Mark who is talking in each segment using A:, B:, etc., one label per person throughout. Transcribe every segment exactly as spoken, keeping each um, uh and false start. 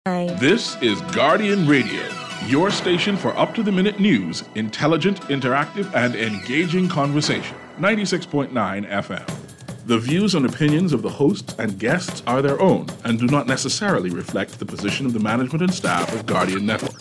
A: This is Guardian Radio, your station for up-to-the-minute news, intelligent, interactive, and engaging conversation. ninety-six point nine F M. The views and opinions of the hosts and guests are their own and do not necessarily reflect the position of the management and staff of Guardian Network.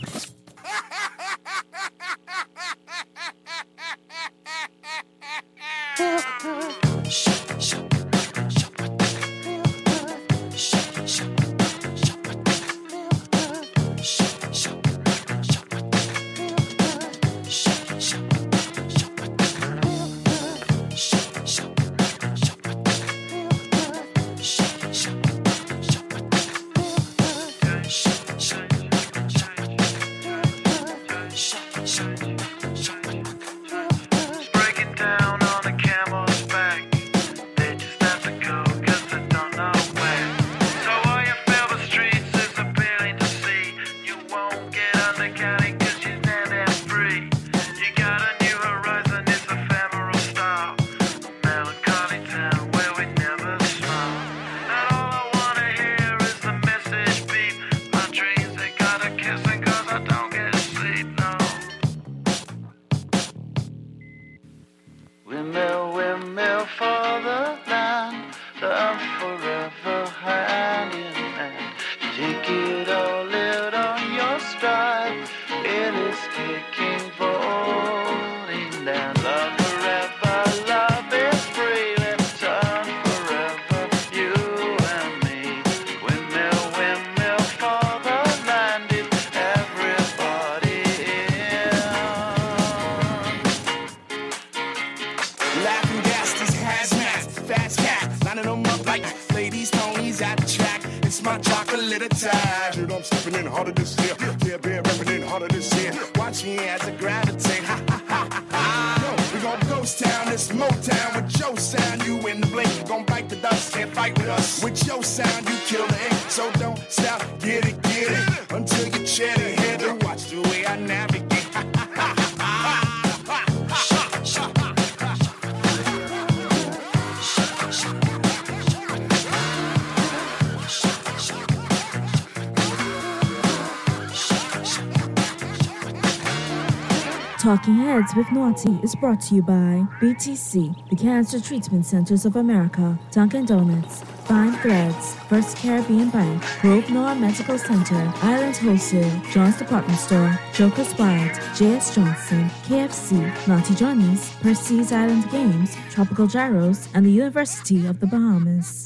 B: Talking Heads with Naughty is brought to you by B T C, the Cancer Treatment Centers of America, Dunkin' Donuts, Fine Threads, First Caribbean Bank, Grove Noah Medical Center, Island Wholesale, John's Department Store, Joker's Wild, J S Johnson, K F C, Naughty Johnny's, Percy's Island Games, Tropical Gyros, and the University of the Bahamas.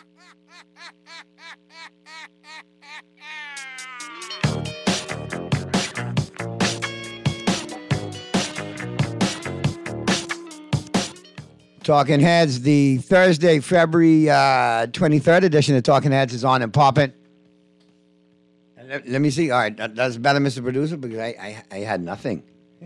C: Talking Heads, the Thursday, February uh, twenty-third edition of Talking Heads is on and popping. Let, let me see. All right, that, that's better, Mister Producer, because I, I, I had nothing.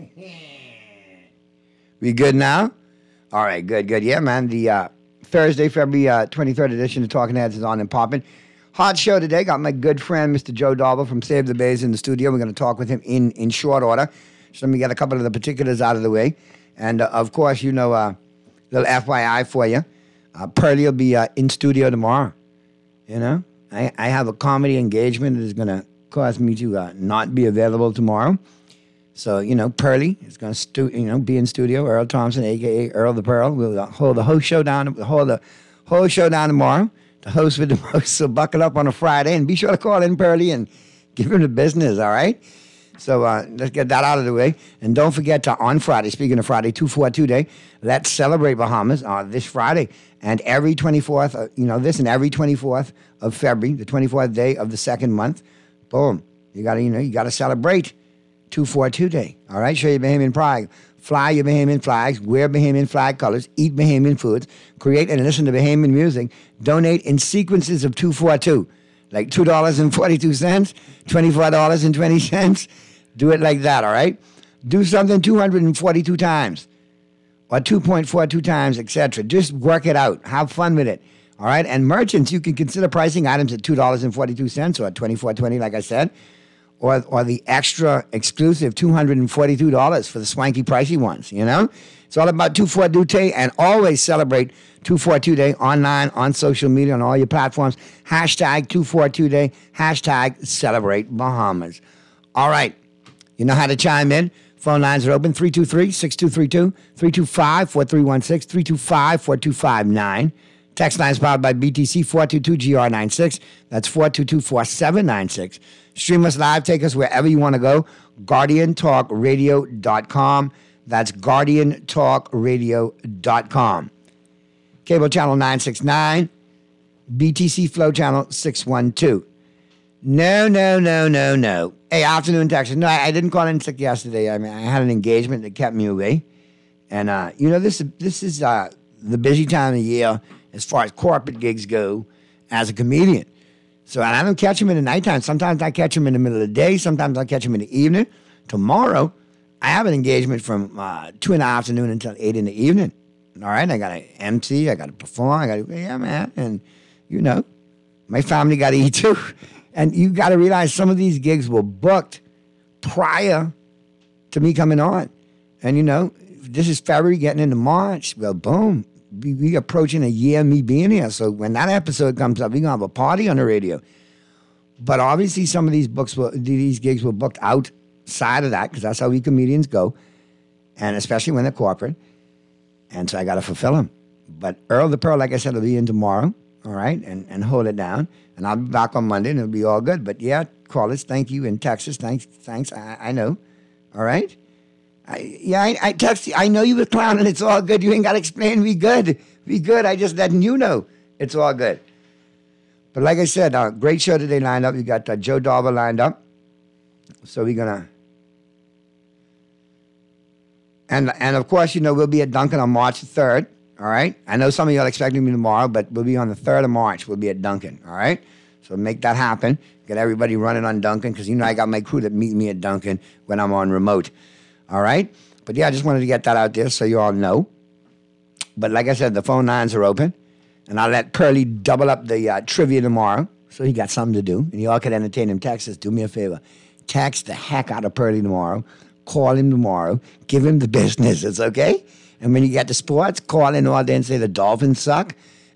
C: We good now? All right, good, good. Yeah, man, the uh, Thursday, February uh, twenty-third edition of Talking Heads is on and popping. Hot show today. Got my good friend, Mister Joe Dauber from Save the Bays in the studio. We're going to talk with him in, in short order. So let me get a couple of the particulars out of the way. And, uh, of course, you know... Uh, little F Y I for you. Uh, Pearlie will be uh, in studio tomorrow. You know, I, I have a comedy engagement that is going to cause me to uh, not be available tomorrow. So, you know, Pearlie is going to stu- you know, be in studio. Earl Thompson, a k a. Earl the Pearl, will uh, hold the whole show down, hold the whole show down tomorrow. The host with the most, so buckle up on a Friday and be sure to call in Pearlie and give him the business, all right? So uh, let's get that out of the way. And don't forget to, on Friday, speaking of Friday, two forty-two Day, let's celebrate Bahamas uh, this Friday. And every twenty-fourth, uh, you know, this and every twenty-fourth of February, the twenty-fourth day of the second month, boom, you got to, you know, you got to celebrate two forty-two Day. All right? Show your Bahamian pride. Fly your Bahamian flags, wear Bahamian flag colors, eat Bahamian foods, create and listen to Bahamian music, donate in sequences of two forty-two, like two dollars and forty-two cents, twenty-four dollars and twenty cents. Do it like that, all right? Do something two hundred forty-two times or two point four two times, et cetera. Just work it out. Have fun with it, all right? And merchants, you can consider pricing items at two dollars and forty-two cents or twenty-four twenty, like I said, or, or the extra exclusive two hundred forty-two dollars for the swanky pricey ones, you know? It's all about two forty-two Day, and always celebrate two forty-two Day online, on social media, on all your platforms. Hashtag two forty-two Day, hashtag celebrate Bahamas. All right. You know how to chime in. Phone lines are open, three two three, six two three two, three two five, four three one six, three two five, four two five nine. Text line is powered by B T C, four two two G R nine six. That's four two two, four seven nine six. Stream us live. Take us wherever you want to go. guardian talk radio dot com. That's guardian talk radio dot com. Cable channel nine sixty-nine. B T C Flow channel six one two. No, no, no, no, no. Hey, afternoon, Texas. No, I, I didn't call in sick yesterday. I mean, I had an engagement that kept me away. And, uh, you know, this, this is uh, the busy time of year as far as corporate gigs go as a comedian. So and I don't catch them in the nighttime. Sometimes I catch them in the middle of the day. Sometimes I catch them in the evening. Tomorrow, I have an engagement from uh, two in the afternoon until eight in the evening. All right? I got to M C. I got to perform. I got to, yeah, man. And, you know, my family got to eat too. And you got to realize some of these gigs were booked prior to me coming on. And, you know, this is February getting into March. Well, boom. We, we approaching a year of me being here. So when that episode comes up, we're going to have a party on the radio. But obviously some of these books were, these gigs were booked outside of that because that's how we comedians go. And especially when they're corporate. And so I got to fulfill them. But Earl the Pearl, like I said, will be in tomorrow. All right, and, and hold it down. And I'll be back on Monday, and it'll be all good. But, yeah, call us. Thank you. In Texas, thanks. Thanks. I, I know. All right? I, yeah, I, I text you. I know you were clowning. It's all good. You ain't got to explain. Be good. Be good. I just letting you know it's all good. But like I said, uh, great show today lined up. You got uh, Joe Dauber lined up. So we're going to... And, and, of course, you know, we'll be at Duncan on March third. All right? I know some of y'all expecting me tomorrow, but we'll be on the third of March. We'll be at Duncan, all right? So make that happen. Get everybody running on Duncan because, you know, I got my crew that meet me at Duncan when I'm on remote, all right? But, yeah, I just wanted to get that out there so you all know. But like I said, the phone lines are open, and I'll let Pearly double up the uh, trivia tomorrow so he got something to do, and y'all can entertain him. Text us. Do me a favor. Text the heck out of Pearly tomorrow. Call him tomorrow. Give him the business. It's okay? And when you get to sports, call in all day and say the Dolphins suck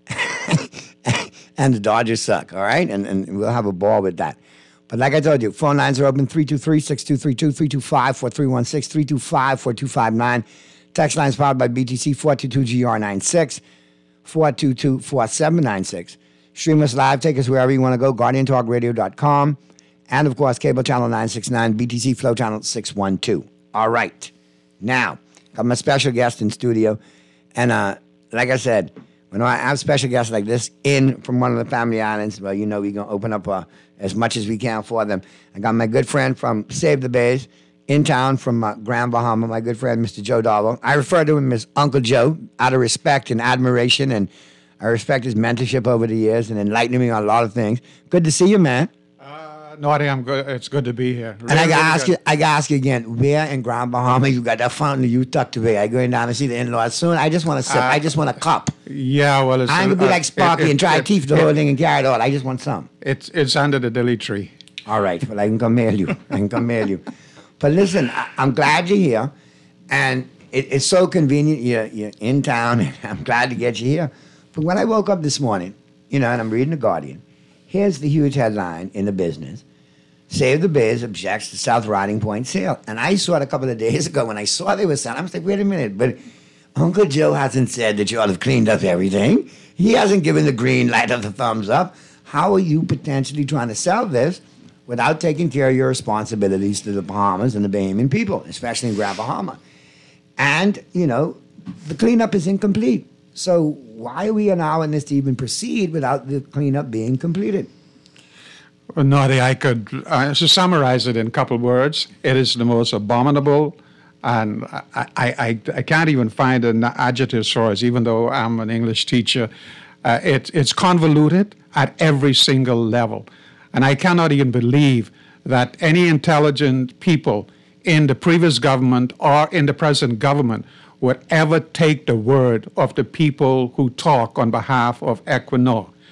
C: and the Dodgers suck, all right? And, and we'll have a ball with that. But like I told you, phone lines are open, three two three, six two three two, three two five, four three one six, three two five, four two five nine. Text lines powered by B T C, four two two G R nine six, four two two, four seven nine six. Stream us live. Take us wherever you want to go, guardian talk radio dot com. And, of course, cable channel nine sixty-nine, B T C Flow channel six one two. All right. Now... I'm a special guest in studio. And uh, like I said, when I have special guests like this in from one of the family islands, well, you know, we're going to open up uh, as much as we can for them. I got my good friend from Save the Bays in town from uh, Grand Bahama, my good friend, Mister Joe Dauber. I refer to him as Uncle Joe out of respect and admiration, and I respect his mentorship over the years and enlightening me on a lot of things. Good to see you, man.
D: Naughty, I'm good. It's good to be here. Really,
C: and I gotta
D: really
C: ask
D: good.
C: you, I gotta ask you again, where in Grand Bahama you got that fountain you tucked away? I going down to see the in-laws soon. I just want to sip.
D: Uh,
C: I just want a cup.
D: Yeah, well, it's
C: I ain't gonna be
D: uh,
C: like Sparky
D: it,
C: and try
D: it,
C: to teeth the
D: it,
C: whole thing and carry it all. I just want some.
D: It's it's under the dilly tree.
C: All right, well I can come mail you. I can come mail you. But listen, I, I'm glad you're here, and it, it's so convenient. You're you're in town, and I'm glad to get you here. But when I woke up this morning, you know, and I'm reading the Guardian, here's the huge headline in the business. Save the Bays objects to South Riding Point sale. And I saw it a couple of days ago when I saw they were selling. I was like, wait a minute, but Uncle Joe hasn't said that you ought to have cleaned up everything. He hasn't given the green light or the thumbs up. How are you potentially trying to sell this without taking care of your responsibilities to the Bahamas and the Bahamian people, especially in Grand Bahama? And, you know, the cleanup is incomplete. So why are we allowing this to even proceed without the cleanup being completed?
D: Well, Naughty, I could uh, to summarize it in a couple of words. It is the most abominable, and I, I, I, I can't even find an adjective for it, even though I'm an English teacher. Uh, it, it's convoluted at every single level. And I cannot even believe that any intelligent people in the previous government or in the present government would ever take the word of the people who talk on behalf of Equinor.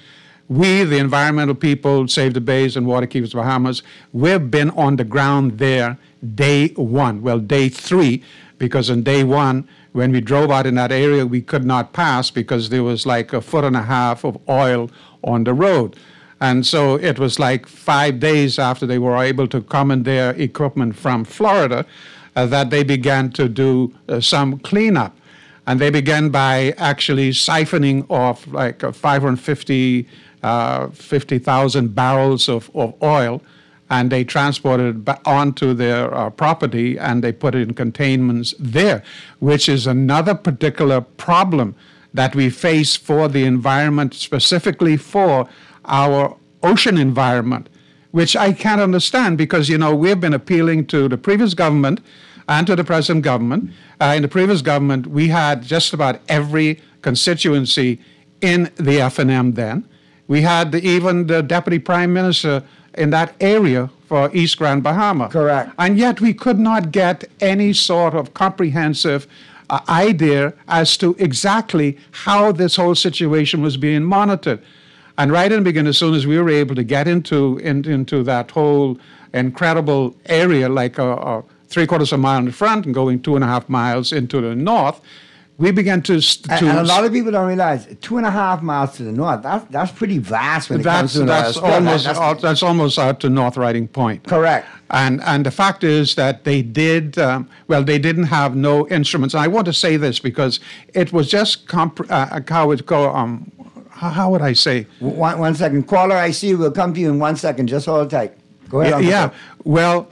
D: we, the environmental people, Save the Bays and Water Keepers Bahamas, we've been on the ground there day one. Well, day three, because on day one, when we drove out in that area, we could not pass because there was like a foot and a half of oil on the road. And so it was like five days after they were able to commandeer equipment from Florida uh, that they began to do uh, some cleanup. And they began by actually siphoning off like uh, five hundred fifty thousand barrels of, of oil, and they transported it back onto their uh, property, and they put it in containments there, which is another particular problem that we face for the environment, specifically for our ocean environment, which I can't understand because, you know, we've been appealing to the previous government and to the present government. Uh, in the previous government, we had just about every constituency in the F N M then. We had the, even the deputy prime minister in that area for East Grand Bahama.
C: Correct.
D: And yet we could not get any sort of comprehensive uh, idea as to exactly how this whole situation was being monitored. And right in the beginning, as soon as we were able to get into in, into that whole incredible area, like a, a three quarters of a mile in the front and going two and a half miles into the north, we began to... to
C: and, and a lot of people don't realize, two and a half miles to the north, that's, that's pretty vast when it
D: that's,
C: comes to
D: that's
C: the
D: almost
C: that's,
D: out, that's almost out to North Riding Point.
C: Correct.
D: And and the fact is that they did, um, well, they didn't have no instruments. And I want to say this because it was just, comp- uh, how it go, um, how, how would I say?
C: One, one second. Caller, I see. We'll come to you in one second. Just hold tight. Go ahead.
D: Yeah, yeah. Well,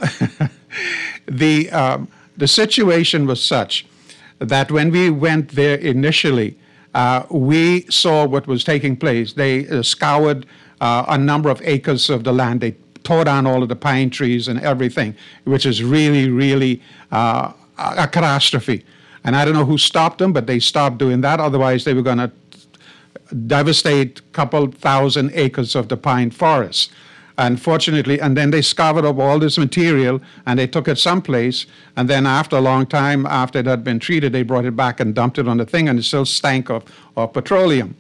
D: the um, the situation was such that when we went there initially, uh, we saw what was taking place. They uh, scoured uh, a number of acres of the land. They tore down all of the pine trees and everything, which is really, really uh, a catastrophe. And I don't know who stopped them, but they stopped doing that. Otherwise, they were going to devastate a couple thousand acres of the pine forest. Unfortunately, and then they scoured up all this material and they took it someplace, and then after a long time, after it had been treated, they brought it back and dumped it on the thing, and it still stank of, of petroleum.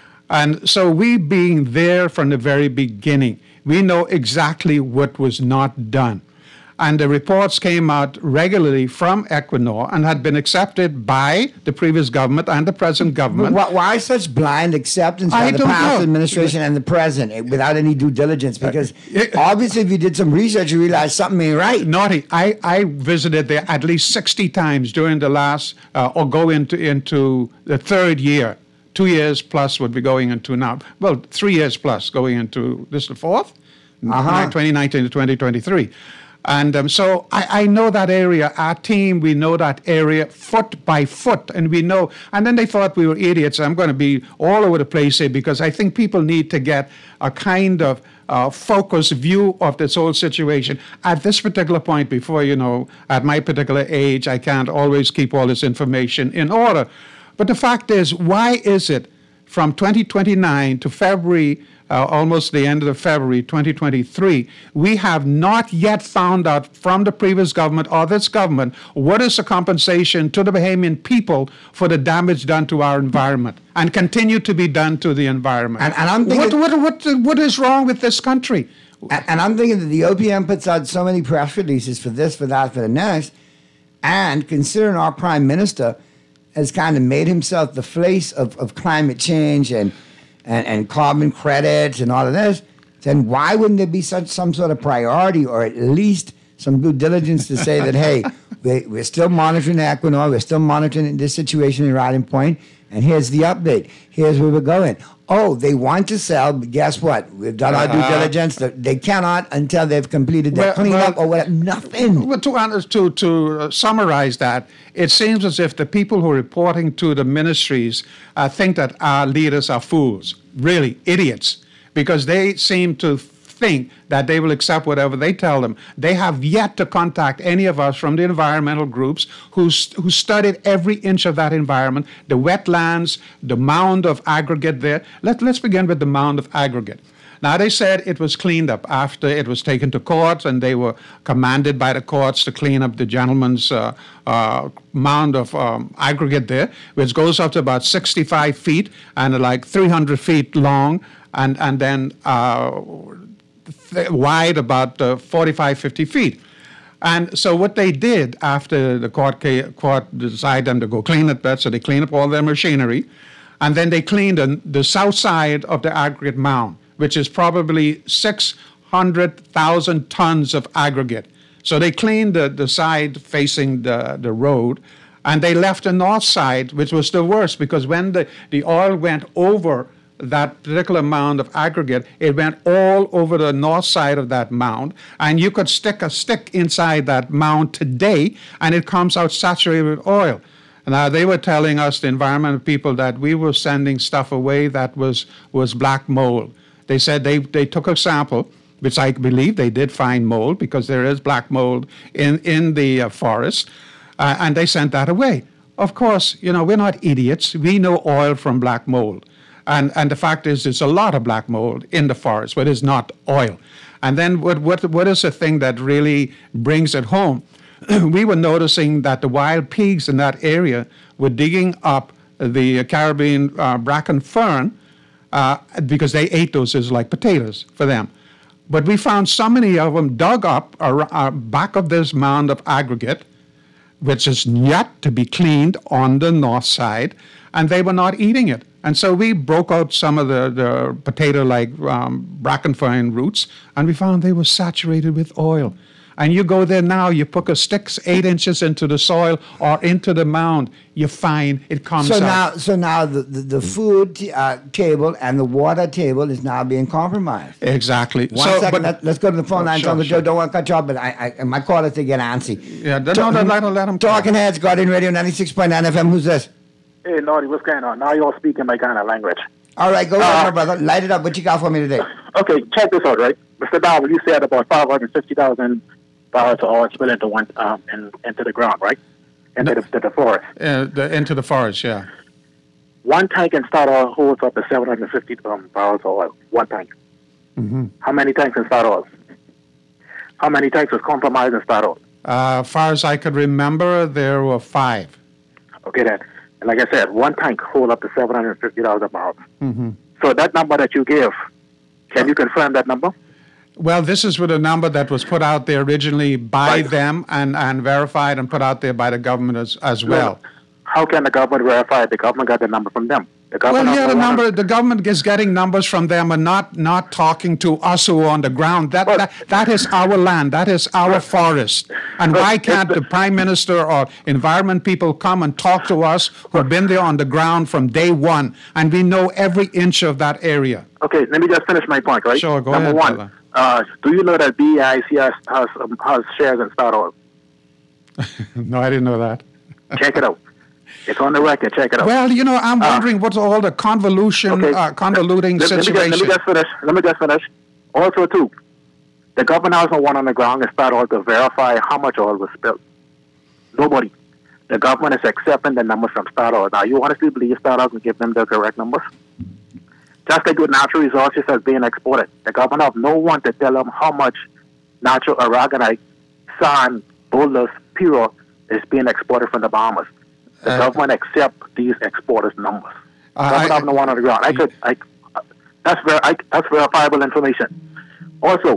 D: And so we being there from the very beginning, we know exactly what was not done. And the reports came out regularly from Equinor and had been accepted by the previous government and the present government.
C: But why such blind acceptance by
D: I
C: the
D: don't
C: past
D: know.
C: administration and the present without any due diligence? Because
D: Uh,
C: obviously, if you did some research, you realize something ain't right.
D: Naughty. I, I visited there at least sixty times during the last, uh, or go into, into the third year. Two years plus would be going into now. Well, three years plus going into, this is the fourth?
C: Uh-huh.
D: twenty nineteen to twenty twenty-three. And um, so I, I know that area. Our team, we know that area foot by foot, and we know. And then they thought we were idiots. I'm going to be all over the place here because I think people need to get a kind of uh, focused view of this whole situation. At this particular point, before, you know, at my particular age, I can't always keep all this information in order. But the fact is, why is it from twenty twenty-nine to February, Uh, almost the end of February twenty twenty-three, we have not yet found out from the previous government or this government what is the compensation to the Bahamian people for the damage done to our environment and continue to be done to the environment.
C: And, and I'm thinking,
D: what, what, what, what is wrong with this country?
C: and, and I'm thinking that the O P M puts out so many press releases for this, for that, for the next, and considering our prime minister has kind of made himself the face of, of climate change and And, and carbon credits and all of this, then why wouldn't there be such some sort of priority or at least some due diligence to say that, hey, we, we're still monitoring Equinor, we're still monitoring this situation in Riding Point, and here's the update. Here's where we're going. Oh, they want to sell, but guess what? We've done our due diligence. They cannot until they've completed their
D: Well,
C: cleanup
D: well,
C: or whatever. Nothing.
D: Well, to, to, to uh, summarize that, it seems as if the people who are reporting to the ministries uh, think that our leaders are fools, really idiots, because they seem to think that they will accept whatever they tell them. They have yet to contact any of us from the environmental groups who, who studied every inch of that environment, the wetlands, the mound of aggregate there. Let, let's begin with the mound of aggregate. Now, they said it was cleaned up after it was taken to court, and they were commanded by the courts to clean up the gentleman's uh, uh, mound of um, aggregate there, which goes up to about sixty-five feet and like three hundred feet long. and, and then uh, th- wide about uh, forty-five, fifty feet. And so what they did after the court, ca- court decided them to go clean it, so they cleaned up all their machinery, and then they cleaned the, the south side of the aggregate mound, which is probably six hundred thousand tons of aggregate. So they cleaned the, the side facing the, the road, and they left the north side, which was the worst, because when the, the oil went over that particular mound of aggregate, it went all over the north side of that mound, and you could stick a stick inside that mound today, and it comes out saturated with oil. Now, they were telling us, the environmental people, that we were sending stuff away that was, was black mold. They said they, they took a sample, which I believe they did find mold, because there is black mold in, in the uh, forest, uh, and they sent that away. Of course, you know, we're not idiots. We know oil from black mold. And, and the fact is, there's a lot of black mold in the forest, but it's not oil. And then what, what, what is the thing that really brings it home? We were noticing that the wild pigs in that area were digging up the Caribbean uh, bracken fern uh, because they ate those as like potatoes for them. But we found so many of them dug up ar- ar- back of this mound of aggregate, which is yet to be cleaned on the north side, and they were not eating it. And so we broke out some of the, the potato-like um, bracken fern roots, and we found they were saturated with oil. And you go there now, you put a stick eight inches into the soil or into the mound, you find it comes
C: so
D: out.
C: Now, so now the, the, the food t- uh, table and the water table is now being compromised.
D: Exactly.
C: One
D: so,
C: second,
D: but,
C: let, let's go to the phone
D: oh,
C: line.
D: sure,
C: Uncle
D: sure.
C: Joe, don't want to cut you off, but I, I, my callers to get antsy.
D: Yeah, no, no, no, let, let him
C: Talking Heads, Guardian Radio, ninety-six point nine F M. Who's this?
E: Hey, Naughty, what's going on? Now you're speaking my kind of language.
C: All right, go
E: Uh,
C: ahead, my brother. Light it up. What you got for me today?
E: Okay, check this out, right? Mister Dowell, you said about five hundred fifty thousand barrels of oil spill into one um, in, into the ground, right? Into,
D: No.
E: the, to the forest.
D: Uh, the, into the forest, yeah.
E: One tank in Statoil holds up to seven hundred fifty um, barrels of oil. One tank.
D: Mm-hmm.
E: How many tanks in Statoil? How many tanks was compromised in Statoil?
D: Uh, far as I could remember, there were five.
E: Okay, then. And like I said, one tank hold up to seven hundred fifty thousand barrels.
D: Mm-hmm.
E: So that number that you gave, can you confirm that number?
D: Well, this is with a number that was put out there originally by
E: Right.
D: them and, and verified and put out there by the government as, as well.
E: How can the government verify it? The government got the number from them. The
D: Well,
E: government
D: yeah, the
E: also
D: number
E: wanted-
D: the government is getting numbers from them and not not talking to us who are on the ground. That
E: But-
D: that, that is our land. That is our forest. And
E: But
D: why
E: if
D: can't
E: the-
D: the prime minister or environment people come and talk to us who've been there on the ground from day one, and we know every inch of that area?
E: Okay, let me just finish my point, right?
D: Sure, go
E: Number
D: ahead,
E: one,
D: brother.
E: uh, do you know that B I C has, has, um, has shares in Statoil?
D: No, I didn't know that.
E: Check it out. It's on the record. Check it out.
D: Well, you know, I'm
E: Uh,
D: wondering what's all the convolution,
E: Okay.
D: uh, convoluting
E: let, let me just,
D: situation.
E: let me just finish. Let me just finish. Also, too, the government has no one on the ground in Statoil to verify how much oil was spilled. Nobody. The government is accepting the numbers from Statoil. Now, you honestly believe Statoil can give them the correct numbers? Just like with natural resources that's being exported. The government have no one to tell them how much natural aragonite, sand, boulders, pure is being exported from the Bahamas. The
D: Uh,
E: government accept these exporters' numbers.
D: I-
E: government
D: I-
E: have no one on the ground. I could, I, that's ver- I, that's verifiable information. Also,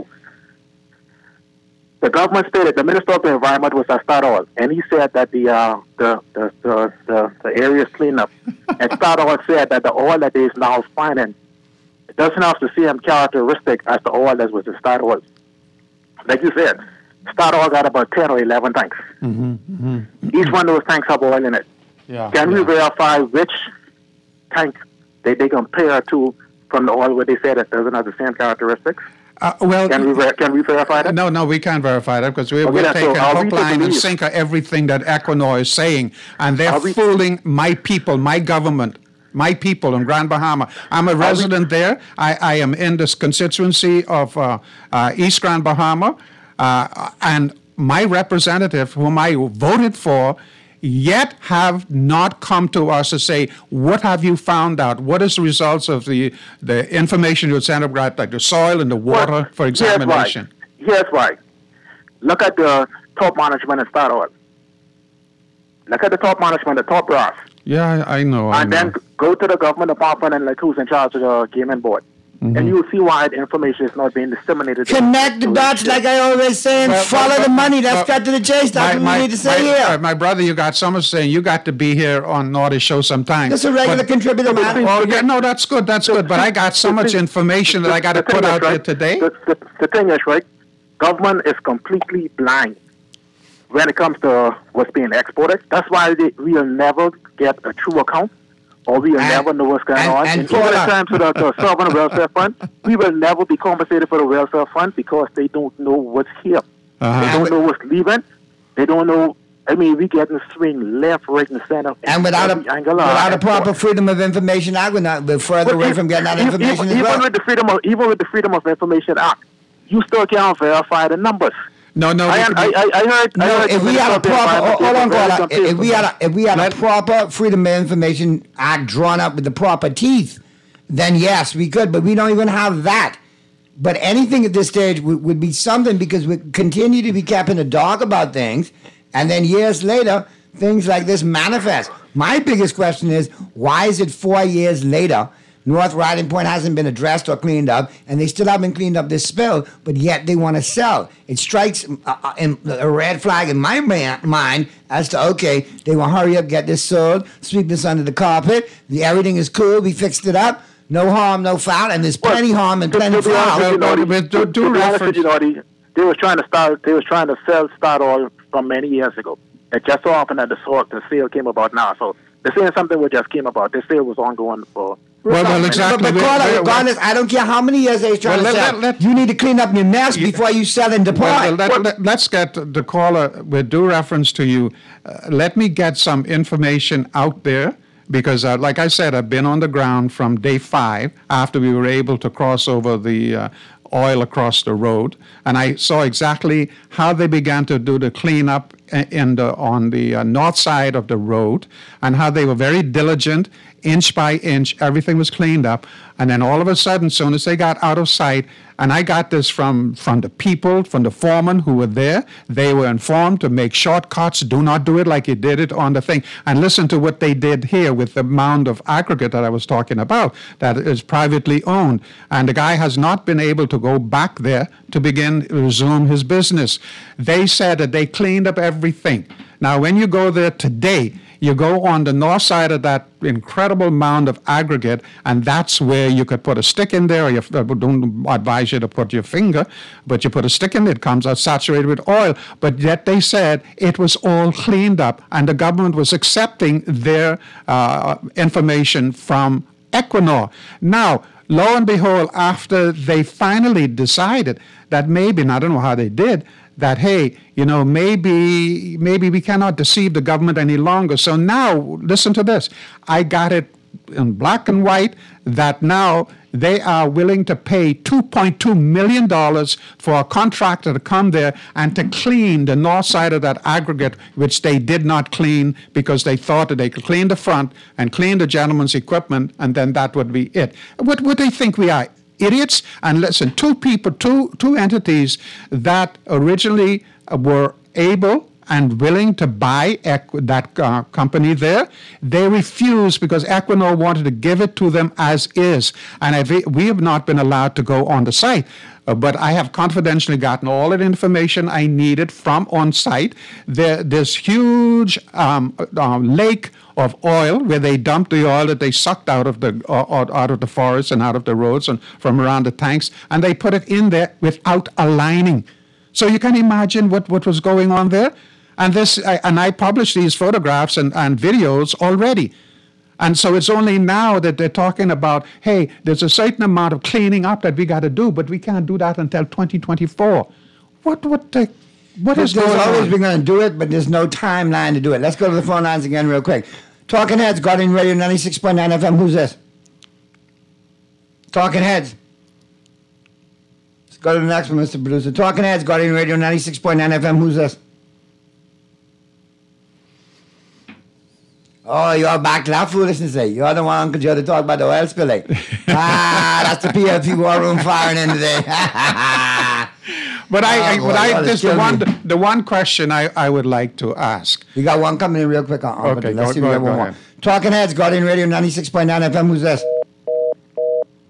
E: the government stated the Minister of the Environment was at Statoil, and he said that the uh, the, the, the, the the area is clean up. And Statoil said that the oil that is now finding it doesn't have the same characteristic as the oil that was in Statoil. Like you said, Statoil got about ten or eleven tanks.
D: Mm-hmm, mm-hmm.
E: Each one of those tanks have oil in it.
D: Yeah,
E: Can we
D: yeah.
E: verify which tank they, they compare to from the oil where they said it doesn't have the same characteristics?
D: Uh, well,
E: Can we ver- can we verify that?
D: No, no, we can't verify that because we're,
E: Okay,
D: we're
E: then, so
D: taking
E: are we
D: hook,
E: to
D: line, and
E: believe-
D: sinker everything that Equinor is saying, and they're
E: Are we-
D: fooling my people, my government, my people in Grand Bahama. I'm a resident there. I, I am in this constituency of uh, uh, East Grand Bahama, uh, and my representative, whom I voted for, yet have not come to us to say, what have you found out? What is the results of the, the information you sent about, like the soil and the water
E: Well,
D: for examination?
E: Here's why. Here's why. Look at the top management in Statoil. Look at the top management, the top brass.
D: Yeah, I I know. I
E: And
D: know.
E: then go to the government department and like who's in charge of the gaming board. Mm-hmm. And you will see why the information is not being disseminated.
C: Connect the dots, like I always say, and well, follow well, the money. Let's well, cut to the chase. That's my, what we need to say
D: my,
C: here.
D: Uh, my brother, you got someone saying you got to be here on Naughty Show sometime.
C: Just a regular but, contributor, man.
D: Well, yeah, no, that's good, that's good. But I got so much information that I got to put out
E: right,
D: here today.
E: The, the, the thing is, right, government is completely blind when it comes to what's being exported. That's why they, we'll never get a true account. Or we will and, never know what's going
C: and,
E: on.
C: And,
E: and even in terms of the, the Sovereign Welfare Fund, we will never be compensated for the Welfare Fund because they don't know what's here. Uh-huh. They don't know what's leaving. They don't know. I mean, we getting swing left, right, and center.
C: And without a without a proper Freedom of Information Act, we're not we're further but away
E: if,
C: from getting that
E: if,
C: information
E: if,
C: as
E: even
C: well.
E: With the freedom of, even with the Freedom of Information Act, you still can't verify the numbers.
D: No, no.
E: I, I, I, I heard.
C: No,
E: I heard
C: if we had a proper, hold on, Carla. If we had a, if we had
D: Let,
C: a proper Freedom of Information Act drawn up with the proper teeth, then yes, we could. But we don't even have that. But anything at this stage would, would be something because we continue to be kept in the dark about things, and then years later, things like this manifest. My biggest question is, why is it four years later? North Riding Point hasn't been addressed or cleaned up, and they still haven't cleaned up this spill, but yet they want to sell. It strikes a, a, a red flag in my man, mind as to, okay, they want to hurry up, get this sold, sweep this under the carpet, the, everything is cool, we fixed it up, no harm, no foul, and there's plenty well, harm and plenty foul.
E: You know, do, do reference. You know, they, they was trying to start, they was trying to sell Start Oil from many years ago. It just so happened that the, sort, the sale came about now, so they're saying something that just came about. This sale was ongoing for...
D: Well, well, exactly.
C: But, but Carla, regardless, I don't care how many years they're trying well, to let, sell. Let, let, you need to clean up your mess you, before you sell and depart.
D: Well, let, let, let's get the caller, with due reference to you, uh, let me get some information out there because, uh, like I said, I've been on the ground from day five after we were able to cross over the uh, oil across the road, and I saw exactly how they began to do the cleanup in the, on the uh, north side of the road, and how they were very diligent, inch by inch, everything was cleaned up, and then all of a sudden, as soon as they got out of sight, and I got this from, from the people, from the foremen who were there, they were informed to make shortcuts, do not do it like you did it on the thing, and listen to what they did here with the mound of aggregate that I was talking about, that is privately owned, and the guy has not been able to go back there to begin, resume his business. They said that they cleaned up everything. Now, when you go there today, you go on the north side of that incredible mound of aggregate, and that's where you could put a stick in there. Or you don't advise you to put your finger, but you put a stick in it, it comes out saturated with oil. But yet they said it was all cleaned up, and the government was accepting their uh, information from Equinor. Now, lo and behold, after they finally decided that maybe, and I don't know how they did, that, hey, you know, maybe maybe we cannot deceive the government any longer. So now, listen to this. I got it in black and white that now they are willing to pay two point two million dollars for a contractor to come there and to clean the north side of that aggregate, which they did not clean because they thought that they could clean the front and clean the gentleman's equipment, and then that would be it. What would they think we are? Idiots? And listen, two people, two two entities that originally were able and willing to buy Equ- that uh, company there, they refused because Equinor wanted to give it to them as is. And I've, we have not been allowed to go on the site. Uh, but I have confidentially gotten all of the information I needed from on site. There, this huge um, uh, lake of oil where they dumped the oil that they sucked out of the uh, out of the forests and out of the roads and from around the tanks, and they put it in there without a lining. So you can imagine what, what was going on there. And this, I, and I published these photographs and, and videos already. And so it's only now that they're talking about, hey, there's a certain amount of cleaning up that we got to do, but we can't do that until twenty twenty-four. What what the, what is going on?
C: There's always been going to do it, but there's no timeline to do it. Let's go to the phone lines again real quick. Talking Heads, Guardian Radio ninety-six point nine F M. Who's this? Talking Heads. Let's go to the next one, Mister Producer. Talking Heads, Guardian Radio ninety-six point nine F M. Who's this? Oh, you're back to that foolishness, eh? You're the one Uncle Joe to talk about the oil spilling. Ah, that's the P L P war room firing in today.
D: But I, I, oh, but I just the one, me. the one question I, I would like to ask.
C: We got one coming in real quick. On, on
D: okay,
C: let's
D: go,
C: see
D: go,
C: if we have
D: go
C: one
D: ahead.
C: more. Talking Heads, Guardian Radio ninety-six point nine F M. Who's this?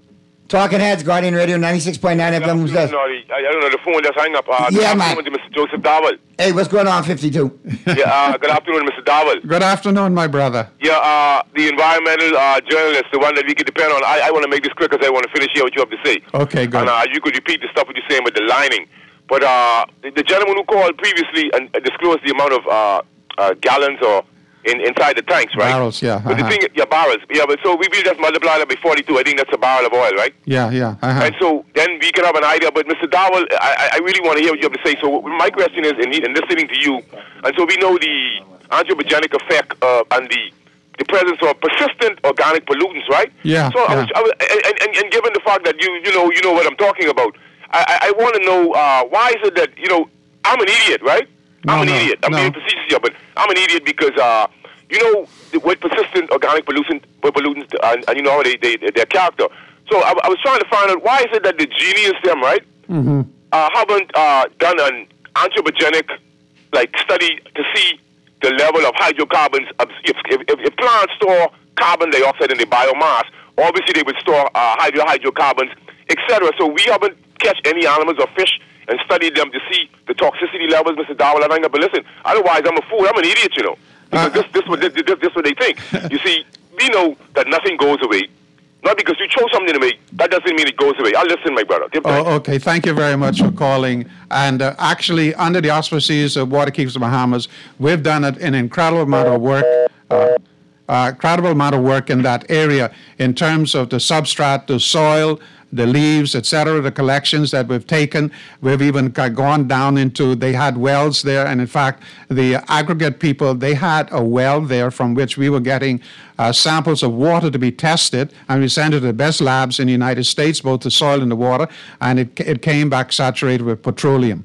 C: Talking Heads, Guardian Radio, ninety-six point nine F M. Who's that?
F: I, I don't know, the phone just hang up. Uh,
C: Yeah,
F: good
C: man.
F: afternoon to Mister Joseph Dowell.
C: Hey, what's going on, fifty-two?
F: Yeah, uh, good afternoon, Mister Dowell.
D: Good afternoon, my brother.
F: Yeah, uh, the environmental uh, journalist, the one that we can depend on. I, I want to make this quick because I want to finish here what you have to say.
D: Okay, good.
F: And uh, you could repeat the stuff what you're saying with the lining. But uh, the, the gentleman who called previously and uh, disclosed the amount of uh, uh, gallons or in, inside the tanks, right?
D: Barrels, yeah.
F: But
D: Uh-huh.
F: the thing, yeah, barrels. Yeah, but so we will just multiply that by forty-two. I think that's a barrel of oil, right?
D: Yeah, yeah. Uh-huh.
F: And so then we can have an idea. But Mister Dowell, I, I really want to hear what you have to say. So my question is, in, in listening to you, and so we know the anthropogenic effect uh, and the the presence of persistent organic pollutants, right?
D: Yeah,
F: So I
D: yeah.
F: was, I was and, and, and given the fact that you you know you know what I'm talking about, I I, I want to know uh, why is it that you know I'm an idiot, right? I'm
D: No,
F: an
D: no,
F: idiot. I'm
D: no.
F: being facetious here, but I'm an idiot because uh, you know the- with persistent organic pollutant pollutants and, and you know they they their character. So I, I was trying to find out why is it that the genius them right
D: Mm-hmm.
F: uh, haven't uh, done an anthropogenic like study to see the level of hydrocarbons. Of, if, if, if plants store carbon dioxide in the biomass, obviously they would store uh, hydro hydrocarbons, et cetera. So we haven't catch any animals or fish and studied them to see the toxicity levels, Mister Dowell. And I go, but listen, otherwise I'm a fool. I'm an idiot, you know. Because
D: Uh,
F: this, this, what- this, this, this what they think. You see, we know that nothing goes away. Not because you throw something away, that doesn't mean it goes away. I'll listen, my brother. Give thanks.
D: Oh, okay. Thank you very much for calling. And uh, actually, under the auspices of Water Keeps the Bahamas, we've done it an incredible amount of work, uh, uh, incredible amount of work in that area in terms of the substrate, the soil, the leaves, et cetera, the collections that we've taken. We've even got- gone down into, they had wells there. And in fact, the aggregate people, they had a well there from which we were getting uh, samples of water to be tested. And we sent it to the best labs in the United States, both the soil and the water. And it, it came back saturated with petroleum.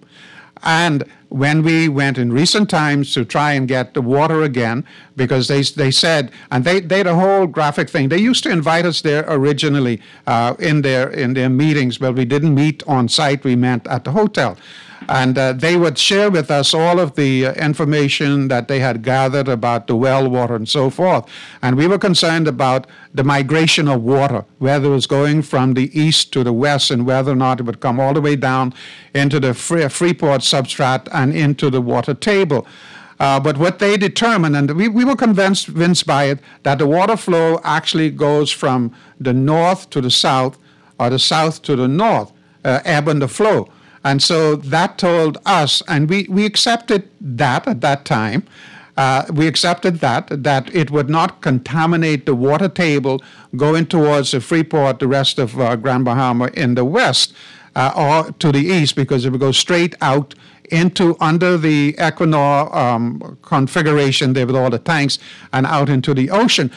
D: And when we went in recent times to try and get the water again, because they they said, and they they had a whole graphic thing. They used to invite us there originally uh, in their in their meetings, but we didn't meet on site. We met at the hotel. And uh, they would share with us all of the uh, information that they had gathered about the well water and so forth. And we were concerned about the migration of water, whether it was going from the east to the west and whether or not it would come all the way down into the Free- Freeport substrate and into the water table. Uh, but what they determined, and we, we were convinced, convinced by it, that the water flow actually goes from the north to the south or the south to the north, uh, ebb and the flow. And so that told us, and we, we accepted that at that time, uh, we accepted that, that it would not contaminate the water table going towards the Freeport, the rest of uh, Grand Bahama in the west, uh, or to the east, because it would go straight out into under the Equinor um, configuration there with all the tanks and out into the ocean.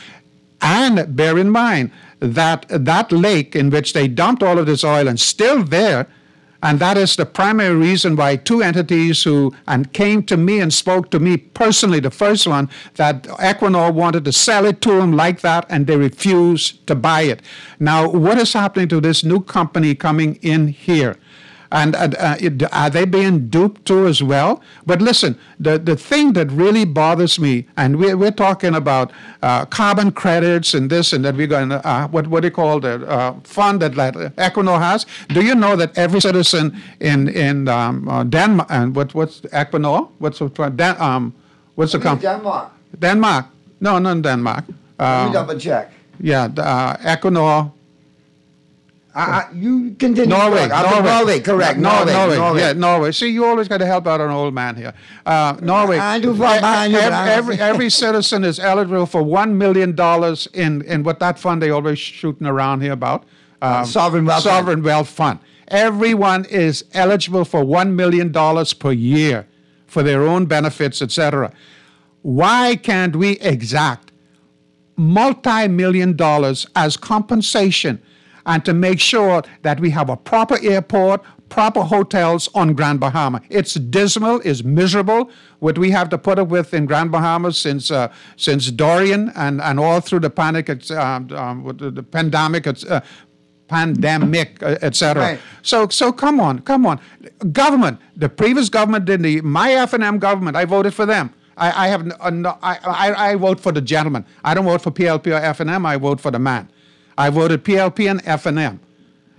D: And bear in mind that that lake in which they dumped all of this oil and still there, and that is the primary reason why two entities who and came to me and spoke to me personally, the first one, that Equinor wanted to sell it to them like that, and they refused to buy it. Now, what is happening to this new company coming in here? And uh, uh, it, are they being duped too as well? But listen, the, the thing that really bothers me, and we're, we're talking about uh, carbon credits and this and that, we're going to, uh, what, what do you call the uh, fund that like, Equinor has? Do you know that every citizen in, in um, uh, Denmark, and what, what's Equinor? What's the, Dan, um, what's the company?
C: Denmark.
D: Denmark. No, not Denmark.
C: Let me
D: Um,
C: double check.
D: yeah, uh, Equinor.
C: I, I, you continue.
D: Norway,
C: to talk.
D: Norway,
C: Norway, correct.
D: No,
C: Norway,
D: Norway,
C: Norway.
D: yeah, Norway. See, you always got to help out an old man here. Uh, Norway.
C: I do far behind you, but
D: Every,
C: I-
D: every, every citizen is eligible for one million dollars in in what that fund they always shooting around here about. Um,
C: Sovereign Wealth Fund.
D: Sovereign Wealth Fund. Everyone is eligible for one million dollars per year for their own benefits, et cetera. Why can't we exact multi-million dollars as compensation and to make sure that we have a proper airport, proper hotels on Grand Bahama? It's dismal, it's miserable, what we have to put up with in Grand Bahama since uh, since Dorian and, and all through the panic, it's, um, um, with the, the pandemic, it's, uh, pandemic, uh, et cetera.
C: Right.
D: So, so come on, come on. Government, the previous government did the, my F and M government, I voted for them. I, I have, no, no, I, I, I vote for the gentleman. I don't vote for P L P or F and M, I vote for the man. I voted P L P and F and M.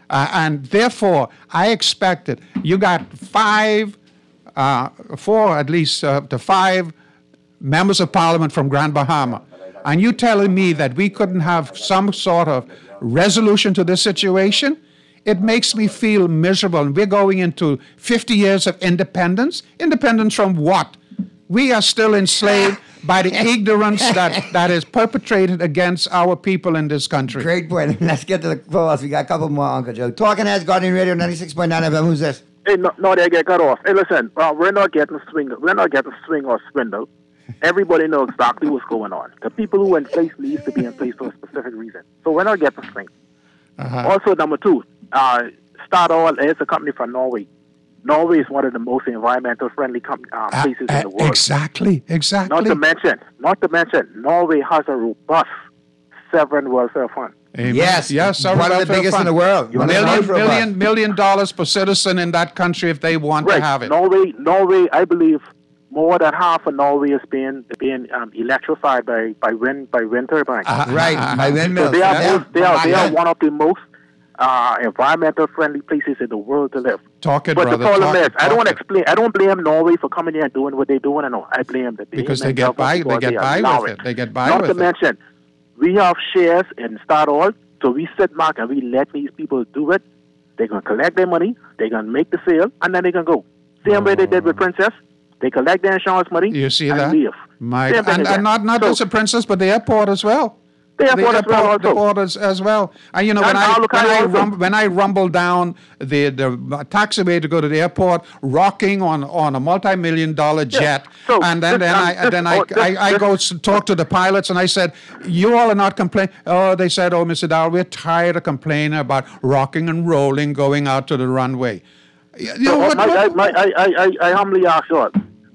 D: Uh, and therefore, I expected, you got five, uh, four at least, uh, to five members of parliament from Grand Bahama. And you telling me that we couldn't have some sort of resolution to this situation? It makes me feel miserable. And we're going into fifty years of independence. Independence from what? We are still enslaved by the ignorance that, that is perpetrated against our people in this country.
C: Great point. Let's get to the calls. We got a couple more, Uncle Joe. Talking Heads, Guardian Radio, ninety-six point nine F M. Who's this?
E: Hey, no, no, they get cut off. Hey, listen, uh, we're not getting swing. We're not getting swing or swindle. Everybody knows exactly what's going on. The people who are in place needs to be in place for a specific reason. So we're not getting swing.
D: Uh-huh.
E: Also, number two, uh, Statoil is a company from Norway. Norway is one of the most environmental friendly com- uh, places
D: uh,
E: in the world.
D: Exactly, exactly.
E: Not to mention, not to mention, Norway has a robust sovereign welfare fund.
D: Amen.
C: Yes,
D: yes,
C: one of the biggest
D: fund.
C: in the world. One of the
D: Million,
C: most robust.
D: million, million dollars per citizen in that country if they want
E: Right.
D: to have it.
E: Norway, Norway, I believe more than half of Norway is being being um, electrified by, by wind by wind turbines.
D: Uh,
C: Right, by
E: So
C: windmills.
E: they are
C: Yeah.
E: most, they are they
C: Yeah.
E: are one of the most uh, environmental friendly places in the world to live.
D: Talk it,
E: But
D: brother.
E: the problem
D: talk
E: is,
D: it,
E: I don't
D: talk it.
E: explain. I don't blame Norway for coming here and doing what they're doing. And all. I blame the
D: Because they
E: Bahamian
D: get by-
E: government
D: they
E: because
D: get by
E: allow
D: with it. They get by
E: Not
D: with
E: to
D: it.
E: mention, we have shares in Statoil, so we sit back and we let these people do it. They're gonna collect their money. They're gonna make the sale, and then they're gonna go. Same way they did with Princess. They collect their insurance money.
D: You see
E: and
D: that?
E: leave.
D: My,
E: Same thing
D: and,
E: again.
D: and not, not
E: So-
D: just the Princess, but the airport as well.
E: The airport as well
D: the
E: also.
D: airport as, as well. And you know, when
E: And
D: I
E: Al Bukhari
D: when I,
E: also.
D: rum, when I rumble down the the taxiway to go to the airport, rocking on, on a multi-million dollar jet,
E: So,
D: and then,
E: this-
D: then
E: um,
D: I
E: this-
D: then I,
E: oh, this-
D: I, I
E: this-
D: go s- talk to the pilots, and I said, "You all are not complaining." Oh, they said, "Oh, Mister Dow, we're tired of complaining about rocking and rolling going out to the runway." You know,
E: So,
D: what,
E: my, I,
D: what-
E: my, I, I, I, I humbly ask you all,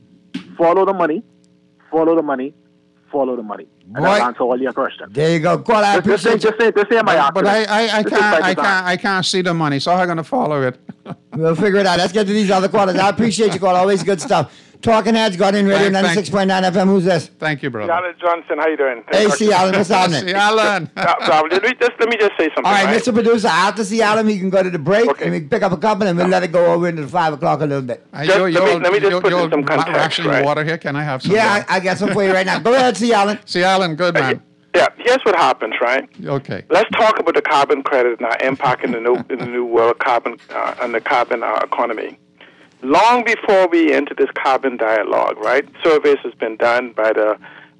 E: follow the money, follow the money, follow the money. And
C: Boy.
E: I'll answer all your questions.
C: There you go. Call, I
E: Just, just, say,
C: appreciate you.
E: just, say, just say my
D: but I,
E: accident.
D: I, I
E: This is
D: can't,
E: by
D: I
E: design.
D: can't, I can't see the money, so I'm going to follow it.
C: We'll figure it out. Let's get to these other callers. I appreciate you, call. Always good stuff. Talking Heads, Guardian Radio,
D: Thank- thank-
C: ninety-six point nine F M. Who's this?
D: Thank you, brother.
F: Alan Johnson, how you doing?
C: Hey, see Alan. What's happening?
D: See, Alan.
F: No problem. Let me just let me just say something.
C: All right,
F: right?
C: Mister Producer, after see Alan, he can go to the break,
F: Okay.
C: and we can pick up a couple, and we'll let it go over into the five o'clock a little bit.
D: Uh,
F: Just
D: you're-
F: let me-
D: you're-
F: let me just
D: you're-
F: put in
D: you're
F: some context,
D: rationing
F: right?
D: water here. Can I have some?
C: Yeah,
D: water?
C: I, I got some for you right now. Go ahead, see Alan.
D: See, Alan, good man.
F: Yeah, here's what happens, right?
D: Okay.
F: Let's talk about the carbon credit and our impact in the new in the new world carbon uh, and the carbon uh, economy. Long before we enter this carbon dialogue, right? Surveys has been done by the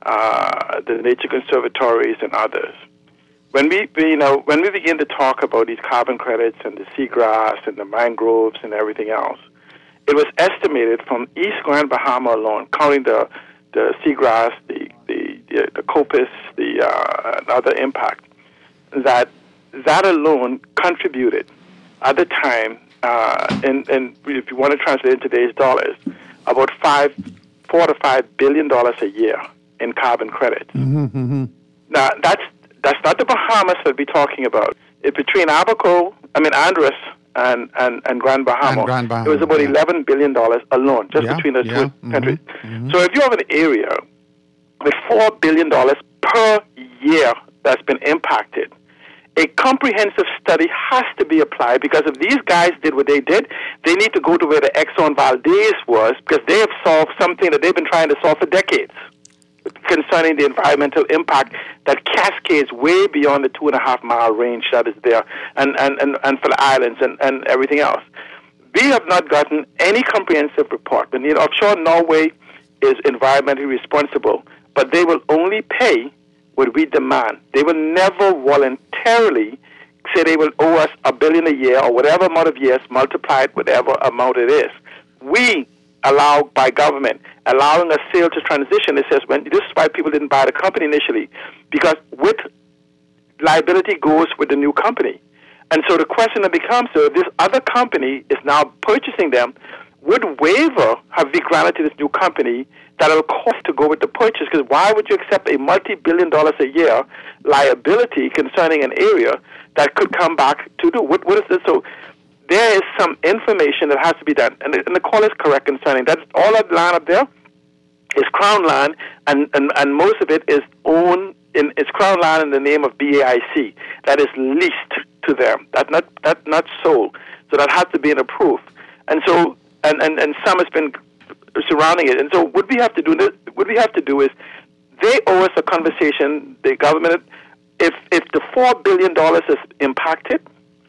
F: uh, the nature conservatories and others. When we, we, you know, when we begin to talk about these carbon credits and the seagrass and the mangroves and everything else, it was estimated from East Grand Bahama alone, counting the the seagrass, the the the, the coppice, the uh, and other impact, that that alone contributed at the time, uh, and and if you want to translate in today's dollars, about five, four to five billion dollars a year in carbon credits.
D: Mm-hmm, mm-hmm.
F: Now that's that's not the Bahamas that we're talking about. It, between Abaco, I mean Andros and, and, and Grand Bahama,
D: And Grand Bahama,
F: it was about
D: yeah.
F: eleven billion dollars alone, just
D: Yeah,
F: between those
D: yeah,
F: two
D: mhm,
F: countries.
D: mhm.
F: So if you have an area with four billion dollars per year that's been impacted, a comprehensive study has to be applied, because if these guys did what they did, they need to go to where the Exxon Valdez was, because they have solved something that they've been trying to solve for decades concerning the environmental impact that cascades way beyond the two and a half mile range that is there, and, and, and, and for the islands and, and everything else. We have not gotten any comprehensive report. And, you know, offshore Norway is environmentally responsible, but they will only pay what we demand. They will never voluntarily say they will owe us a billion a year or whatever amount of years, multiplied whatever amount it is. We allow, by government, allowing a sale to transition. It says, when this is why people didn't buy the company initially, because with liability goes with the new company. And so the question that becomes, so if this other company is now purchasing them, would waiver have we granted to this new company that will cost to go with the purchase? Because why would you accept a multi-billion dollars a year liability concerning an area that could come back to do? What, what is this? So there is some information that has to be done. And the, and the call is correct concerning that. All that land up there is Crown land, and, and, and most of it is owned, in it's Crown land in the name of B A I C. That is leased
E: to them. That not that not sold. So that has to be in a proof. And so and, and, and some has been surrounding it. And so what we have to do what we have to do is they owe us a conversation, the government. If if the four billion dollars is impacted,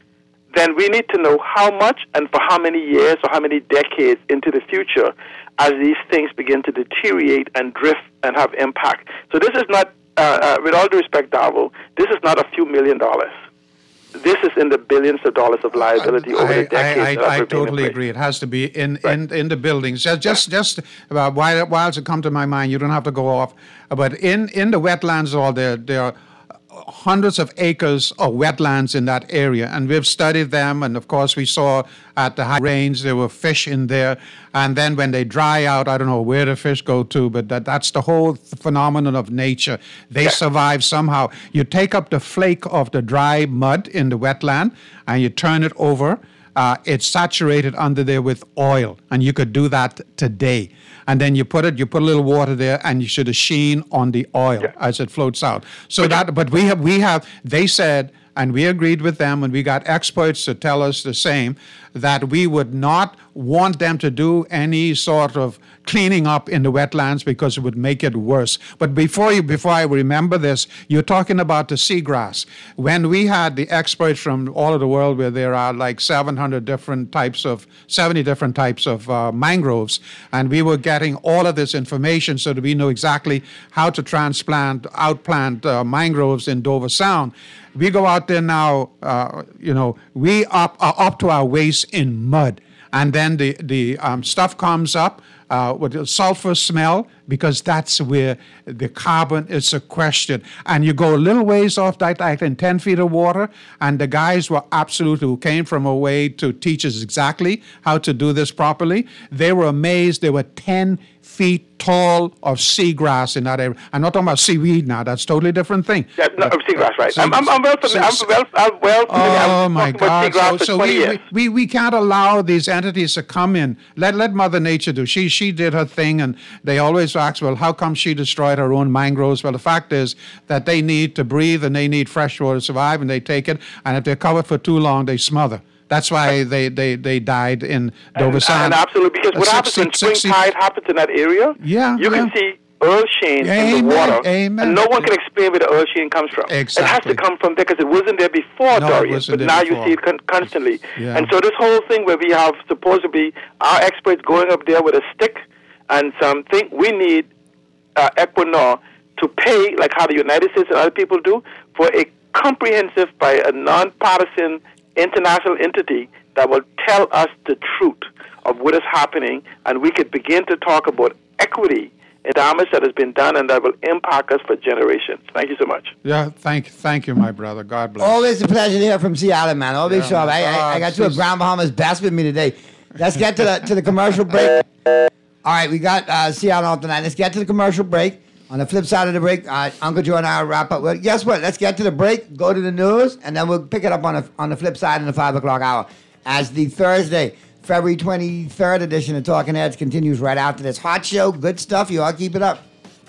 E: then we need to know how much and for how many years or how many decades into the future as these things begin to deteriorate and drift and have impact. So this is not, uh, uh, with all due respect, Darvel, this is not a few million dollars. This is in the billions of dollars of liability over
D: I,
E: the decades.
D: I, I, I totally agree. It has to be in, right. in, in the buildings. Just just, just uh, while, while it come to my mind, you don't have to go off. But in, in the wetlands, all there, there are hundreds of acres of wetlands in that area, and we've studied them. And of course, we saw at the high range there were fish in there, and then when they dry out, I don't know where the fish go to, but that, that's the whole phenomenon of nature. They yeah. survive somehow. You take up the flake of the dry mud in the wetland and you turn it over. Uh, it's saturated under there with oil, and you could do that today. And then you put it, you put a little water there, and you should have sheen on the oil yeah. as it floats out. So that, but we have, we have. They said, and we agreed with them, and we got experts to tell us the same, that we would not want them to do any sort of cleaning up in the wetlands because it would make it worse. But before you, before I remember this, you're talking about the seagrass. When we had the experts from all of the world, where there are like seven hundred different types of, seventy different types of uh, mangroves, and we were getting all of this information so that we know exactly how to transplant, outplant uh, mangroves in Dover Sound. We go out there now, uh, you know, we up, are up to our waist in mud. And then the, the um, stuff comes up uh, with the sulfur smell, because that's where the carbon is sequestered. And you go a little ways off that, like in ten feet of water, and the guys were absolutely, who came from away to teach us exactly how to do this properly, they were amazed. There were ten feet tall of seagrass in that area. I'm not talking about seaweed now. That's a totally different thing.
E: Yeah, no, but, seagrass, right. Uh, I'm, I'm, I'm well familiar. I'm well, I'm well familiar.
D: Oh,
E: I'm
D: my God. So, so we,
E: years.
D: we, we can't allow these entities to come in. Let let Mother Nature do. She she did her thing, and they always ask, well, how come she destroyed her own mangroves? Well, the fact is that they need to breathe, and they need fresh water to survive, and they take it, and if they're covered for too long, they smother. That's why they, they, they died in Dover Sound.
E: And absolutely, because what happens when spring tide happens in that area,
D: yeah,
E: you
D: yeah.
E: can see earth sheen
D: Amen,
E: in the water,
D: amen.
E: and no one can explain where the earth sheen comes from.
D: Exactly.
E: It has to come from there because it wasn't there before
D: no,
E: Dorian, but now
D: before.
E: you see it con- constantly.
D: Yeah.
E: And so this whole thing where we have supposedly our experts going up there with a stick and something, we need uh, Equinor to pay, like how the United States and other people do, for a comprehensive, by a nonpartisan international entity that will tell us the truth of what is happening, and we could begin to talk about equity and damage that has been done and that will impact us for generations. Thank you so much.
D: Yeah, thank thank you, my brother. God bless.
C: Always a pleasure to hear from Seattle, man. Always yeah, so. I, I, I got two of Brown Bahamas best with me today. Let's get to the to the commercial break. All right, we got uh, Seattle on tonight. Let's get to the commercial break. On the flip side of the break, uh, Uncle Joe and I will wrap up. Well, guess what? Let's get to the break, go to the news, and then we'll pick it up on the, on the flip side in the five o'clock hour as the Thursday, February twenty-third edition of Talking Heads continues right after this. Hot show, good stuff. You all keep it up.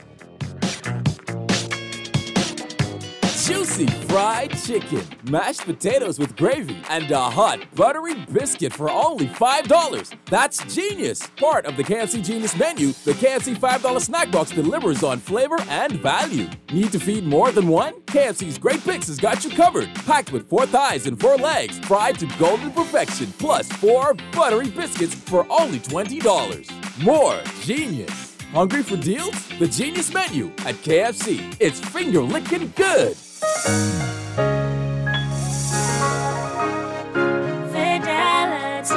G: Juicy fried chicken, mashed potatoes with gravy, and a hot buttery biscuit for only five dollars. That's genius! Part of the K F C Genius menu, the K F C five dollar snack box delivers on flavor and value. Need to feed more than one? K F C's Great Picks has got you covered. Packed with four thighs and four legs, fried to golden perfection, plus four buttery biscuits for only twenty dollars. More genius! Hungry for deals? The Genius menu at K F C. It's finger-licking good.
H: Fidelity,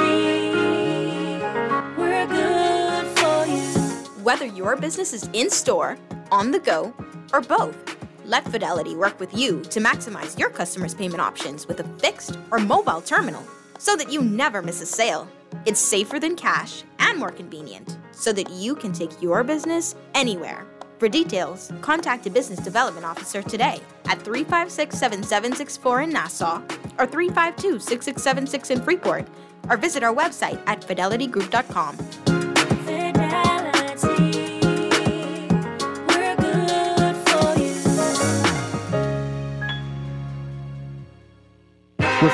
H: we're good for you.
I: Whether your business is in-store, on the go, or both, let Fidelity work with you to maximize your customers' payment options with a fixed or mobile terminal so that you never miss a sale. It's safer than cash and more convenient so that you can take your business anywhere. For details, contact a business development officer today at three five six, seven seven six four in Nassau or three five two, six six seven six in Freeport, or visit our website at fidelity group dot com.
H: Fidelity, we're good for you.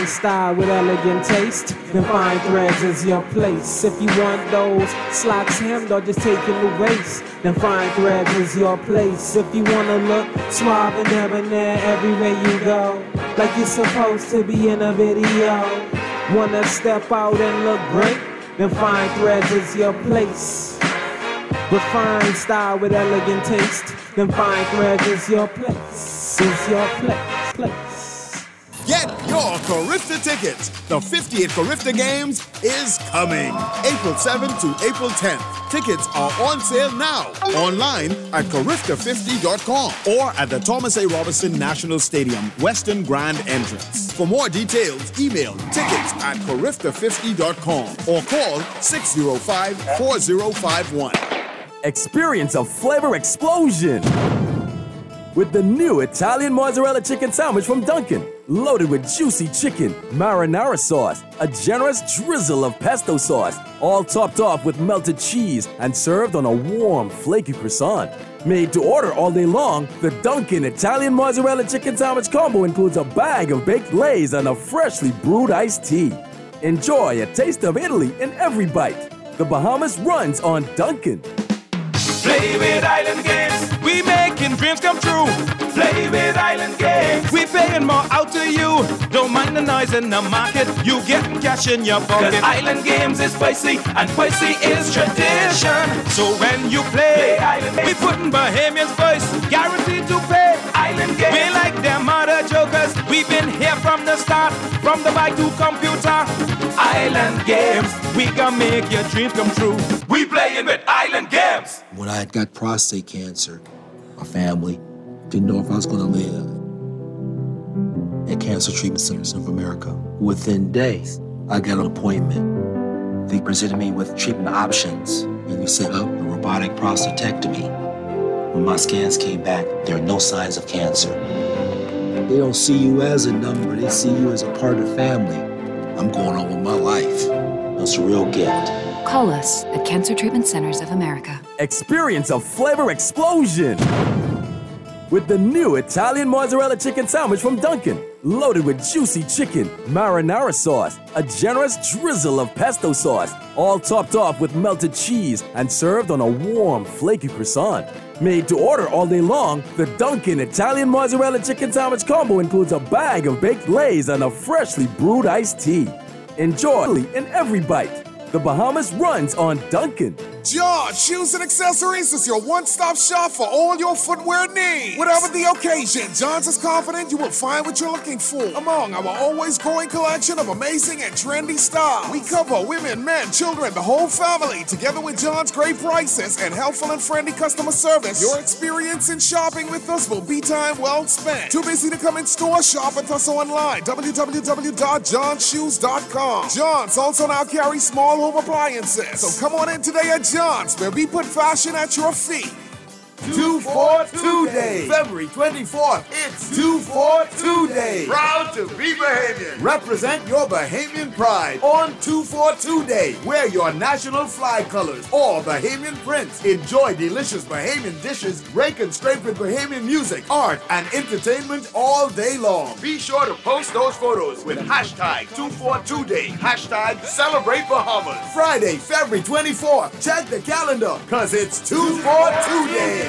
J: style with elegant taste, then Fine Threads is your place. If you want those slacks hemmed or just taking the waist, then Fine Threads is your place. If you wanna look suave and debonair everywhere you go, like you're supposed to be in a video, wanna step out and look great, then Fine Threads is your place. Refined style with elegant taste, then Fine Threads is your place, is your place, place.
K: Get your Carifta tickets. The fiftieth Carifta Games is coming. April seventh to April tenth. Tickets are on sale now. Online at carifta fifty dot com or at the Thomas A. Robinson National Stadium, Western Grand Entrance. For more details, email tickets at carifta fifty dot com or call six oh five, four oh five one.
G: Experience a flavor explosion with the new Italian mozzarella chicken sandwich from Dunkin'. Loaded with juicy chicken, marinara sauce, a generous drizzle of pesto sauce, all topped off with melted cheese and served on a warm, flaky croissant. Made to order all day long, the Dunkin' Italian mozzarella chicken sandwich combo includes a bag of baked lays and a freshly brewed iced tea. Enjoy a taste of Italy in every bite. The Bahamas runs on Dunkin'.
L: Play with Island Games, we making dreams come true. Play with Island Games, we paying more out to you. Don't mind the noise in the market, you get cash in your pocket. 'Cause Island Games is spicy and spicy is tradition. So when you play, play Island Games, we putting Bahamians first, guaranteed to pay. Island Games, we like them other jokers. We've been here from the start, from the bike to computer. Island Games, we gonna make your dreams come true. We playing with Island Games.
M: When I got prostate cancer, my family didn't know if I was going to live. At Cancer Treatment Centers of America, within days, I got an appointment. They presented me with treatment options, and we set up a robotic prostatectomy. When my scans came back, there are no signs of cancer. They don't see you as a number, they see you as a part of the family. I'm going on with my life. It's a real gift.
N: Call us at Cancer Treatment Centers of America.
G: Experience a flavor explosion with the new Italian mozzarella chicken sandwich from Dunkin'. Loaded with juicy chicken, marinara sauce, a generous drizzle of pesto sauce, all topped off with melted cheese and served on a warm, flaky croissant. Made to order all day long, the Dunkin' Italian mozzarella chicken sandwich combo includes a bag of baked lays and a freshly brewed iced tea. Enjoy in every bite. The Bahamas runs on Dunkin'.
O: John Shoes and Accessories is your one-stop shop for all your footwear needs. Whatever the occasion, John's is confident you will find what you're looking for among our always growing collection of amazing and trendy styles. We cover women, men, children, the whole family. Together with John's great prices and helpful and friendly customer service, your experience in shopping with us will be time well spent. Too busy to come in store? Shop with us online, w w w dot john shoes dot com. John's also now carries small home appliances. So come on in today at John's, where we put fashion at your feet.
P: two four two Day. February twenty-fourth. It's two four two Day. Proud to be Bahamian. Represent your Bahamian pride on two four two Day. Wear your national flag colors or Bahamian prints. Enjoy delicious Bahamian dishes, rake and scrape with Bahamian music, art, and entertainment all day long. Be sure to post those photos with hashtag two four two Day. Hashtag Celebrate Bahamas. Friday, February twenty-fourth. Check the calendar, cause it's two four two Day.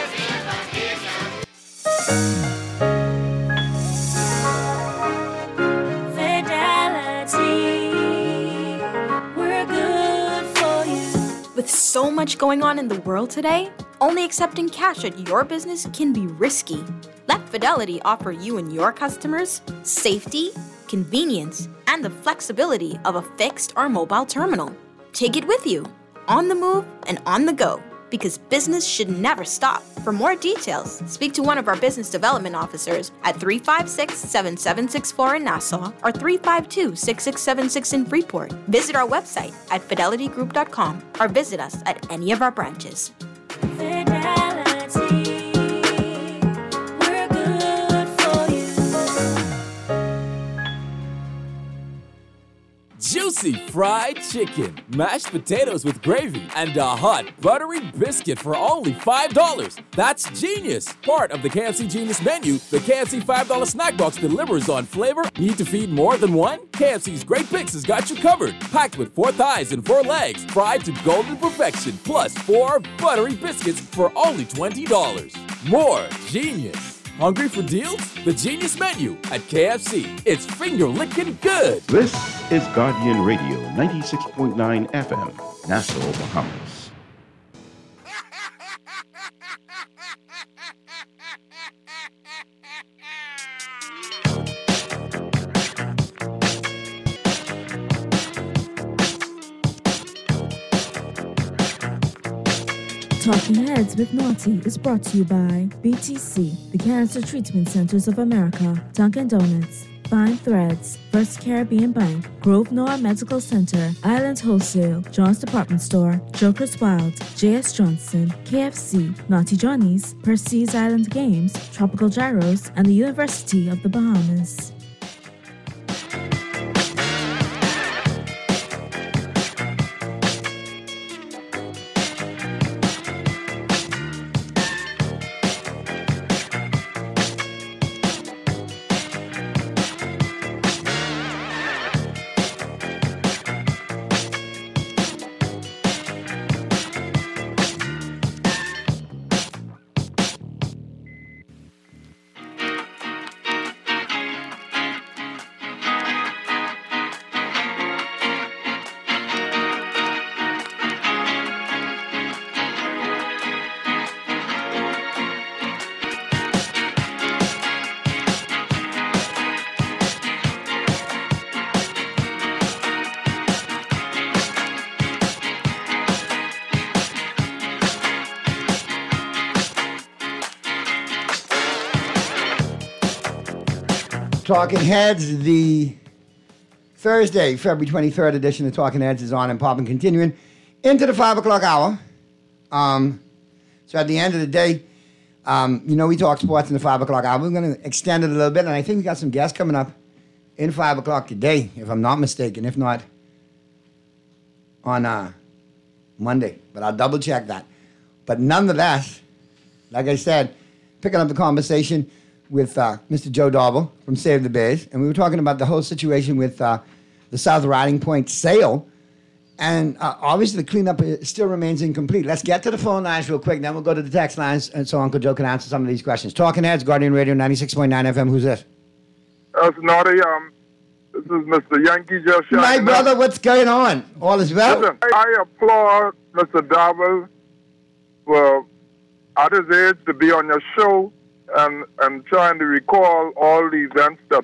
H: Fidelity, we're good for you.
I: With so much going on in the world today, only accepting cash at your business can be risky. Let Fidelity offer you and your customers safety, convenience, and the flexibility of a fixed or mobile terminal. Take it with you, on the move and on the go, because business should never stop. For more details, speak to one of our business development officers at three five six, seven seven six four in Nassau or three five two, six six seven six in Freeport. Visit our website at fidelity group dot com or visit us at any of our branches.
H: Fidelity, we're good for you.
G: juicy fried chicken, mashed potatoes with gravy, and a hot buttery biscuit for only five dollars. That's genius! Part of the K F C Genius menu, the K F C five dollar snack box delivers on flavor. Need to feed more than one? K F C's Great Bix has got you covered. Packed with four thighs and four legs, fried to golden perfection, plus four buttery biscuits for only twenty dollars. More genius! Hungry for deals? The Genius Menu at K F C. It's finger-licking good.
Q: This is Guardian Radio, ninety-six point nine F M, Nassau, Bahamas.
B: Talking Heads with Naughty is brought to you by B T C, the Cancer Treatment Centers of America, Dunkin' Donuts, Fine Threads, First Caribbean Bank, Grove Noah Medical Center, Island Wholesale, John's Department Store, Joker's Wild, J S Johnson, K F C, Naughty Johnny's, Percy's Island Games, Tropical Gyros, and the University of the Bahamas.
C: Talking Heads, the Thursday, February twenty-third edition of Talking Heads is on and popping, continuing into the five o'clock hour. Um, so at the end of the day, um, you know, we talk sports in the five o'clock hour. We're going to extend it a little bit, and I think we got some guests coming up in five o'clock today, if I'm not mistaken. If not, on uh, Monday. But I'll double check that. But nonetheless, like I said, picking up the conversation with uh, Mister Joe Dauble from Save the Bays, and we were talking about the whole situation with uh, the South Riding Point sale, and uh, obviously the cleanup still remains incomplete. Let's get to the phone lines real quick, then we'll go to the text lines, and so Uncle Joe can answer some of these questions. Talking Heads, Guardian Radio, ninety-six point nine F M. Who's this?
R: That's Naughty. Um, this is Mister Yankee Joe.
C: My brother, what's going on? All is well?
R: Listen, I applaud Mister Dauble for, at his age, to be on your show and and trying to recall all the events that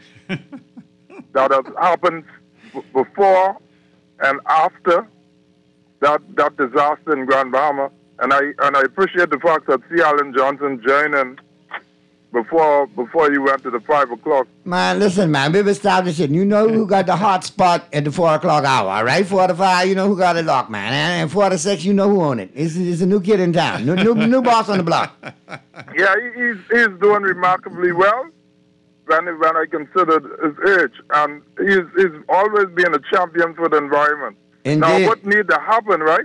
R: that have happened b- before and after that that disaster in Grand Bahama. And I and I appreciate the fact that C. Allen Johnson joined in before before you went to the five o'clock.
C: Man, listen, man, we've established it. You know who got the hot spot at the four o'clock hour, all right? Four to five, you know who got it locked, man. And, and four to six, you know who own it. It's, it's a new kid in town, new, new, new boss on the block.
R: Yeah, he, he's he's doing remarkably well when when I considered his age, and he's he's always been a champion for the environment.
C: Indeed.
R: Now, what need to happen, right?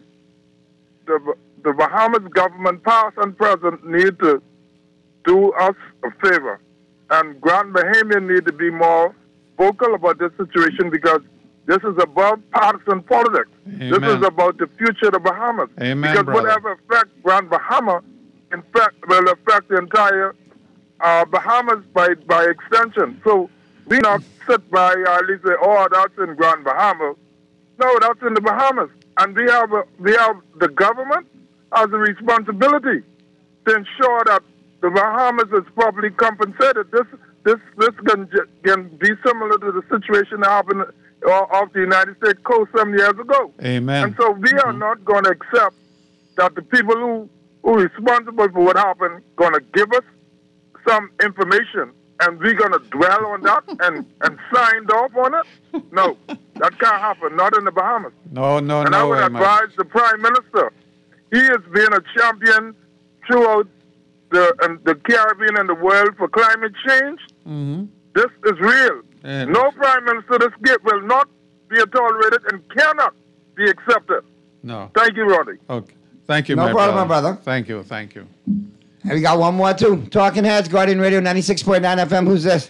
R: The the Bahamas government, past and present, need to do us a favor, and Grand Bahamian need to be more vocal about this situation, because this is above partisan politics.
D: Amen.
R: This is about the future of the Bahamas.
D: Amen,
R: because
D: brother.
R: whatever affect Grand Bahama, in fact, will affect the entire uh, Bahamas by by extension. So we not sit by uh, at least say, oh, that's in Grand Bahama. No, that's in the Bahamas, and we have a, we have the government has a responsibility to ensure that the Bahamas is properly compensated. This this this can can be similar to the situation that happened uh, off the United States coast some years ago.
D: Amen.
R: And so we are not going to accept that the people who who are responsible for what happened going to give us some information and we're going to dwell on that and, and sign off on it. No, that can't happen, not in the Bahamas.
D: No, no,
R: and
D: no
R: I would
D: way,
R: advise
D: man.
R: the Prime Minister. He has been a champion throughout the and the Caribbean and the world for climate change.
D: Mm-hmm.
R: This is real.
D: Yeah.
R: No Prime Minister this get will not be tolerated and cannot be accepted.
D: No.
R: Thank you, Ronnie.
D: Okay. Thank you,
C: No
D: my
C: problem,
D: brother.
C: my brother.
D: Thank you, thank you.
C: And we got one more, too. Talking Heads, Guardian Radio ninety-six point nine F M. Who's this?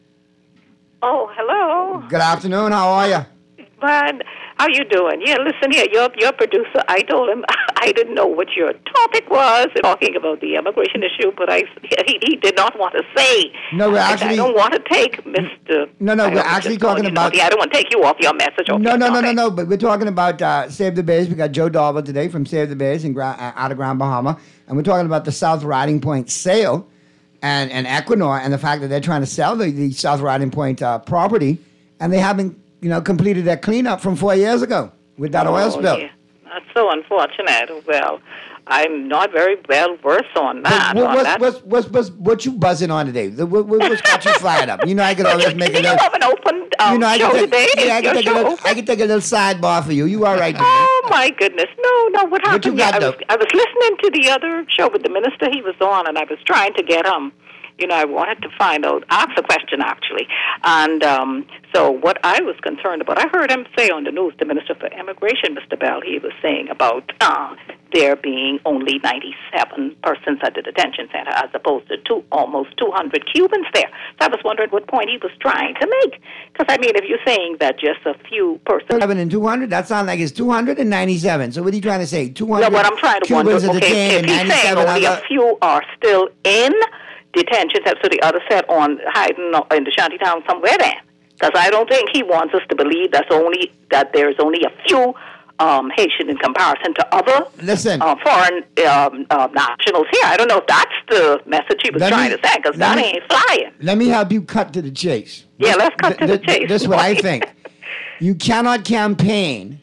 S: Oh, hello.
C: Good afternoon. How are you?
S: Fine. How you doing? Yeah, listen here. Your your producer. I told him I didn't know what your topic was, talking about the immigration issue, but I he, he did not want to say.
C: No, we're
S: I said,
C: actually-
S: I don't want to take Mister
C: No, no,
S: I
C: we're
S: don't-
C: actually
S: just call
C: talking
S: you
C: about-
S: naughty. I don't want to take you off your message. Off
C: No,
S: your
C: no, no, no,
S: topic.
C: no. But we're talking about uh, Save the Bays. We got Joe Dalba today from Save the Bays in Gra- uh, out of Grand Bahama, and we're talking about the South Riding Point sale and and Equinor and the fact that they're trying to sell the, the South Riding Point uh, property, and they haven't, you know, completed their cleanup from four years ago with that oil
S: Oh,
C: spill.
S: yeah. That's so unfortunate. Well, I'm not very well versed on that.
C: What,
S: on
C: what's,
S: that.
C: what's, what's, what's, what you buzzing on today? The- What, what, what's got you fired up? You know, I can always make a
S: you
C: little.
S: have an open um,
C: You know, I
S: show
C: can take,
S: today.
C: yeah, I
S: It's
C: can
S: your
C: take a little,
S: show.
C: I can take a little sidebar for you. You all right?
S: Oh my goodness! No, no. What happened?
C: you got,
S: I was, I was listening to the other show with the minister he was on, and I was trying to get um, you know, I wanted to find out, ask a question actually, and um, so what I was concerned about, I heard him say on the news, the Minister for Immigration, Mister Bell, he was saying about uh, there being only ninety-seven persons at the detention center as opposed to two, almost two hundred Cubans there. So I was wondering what point he was trying to make, because I mean, if you're saying that just a few persons.
C: Seven and two hundred. That sounds like it's two hundred and ninety-seven. So what are you trying to say? Two hundred.
S: No, what I'm trying to
C: Cubans
S: wonder,
C: are
S: okay,
C: detained
S: if
C: and
S: he's saying
C: ninety-seven
S: only
C: other.
S: a few are still in detention, so the other set on hiding in the shantytown somewhere then. Because I don't think he wants us to believe that's only that there's only a few um, Haitian in comparison to other
C: Listen.
S: uh, foreign um, uh, nationals here. I don't know if that's the message he was
C: Let
S: trying
C: me-
S: to say, because
C: let
S: that
C: me-
S: ain't flying.
C: Let me help you cut to the chase.
S: Yeah, let's cut to the chase.
C: This is what I think. You cannot campaign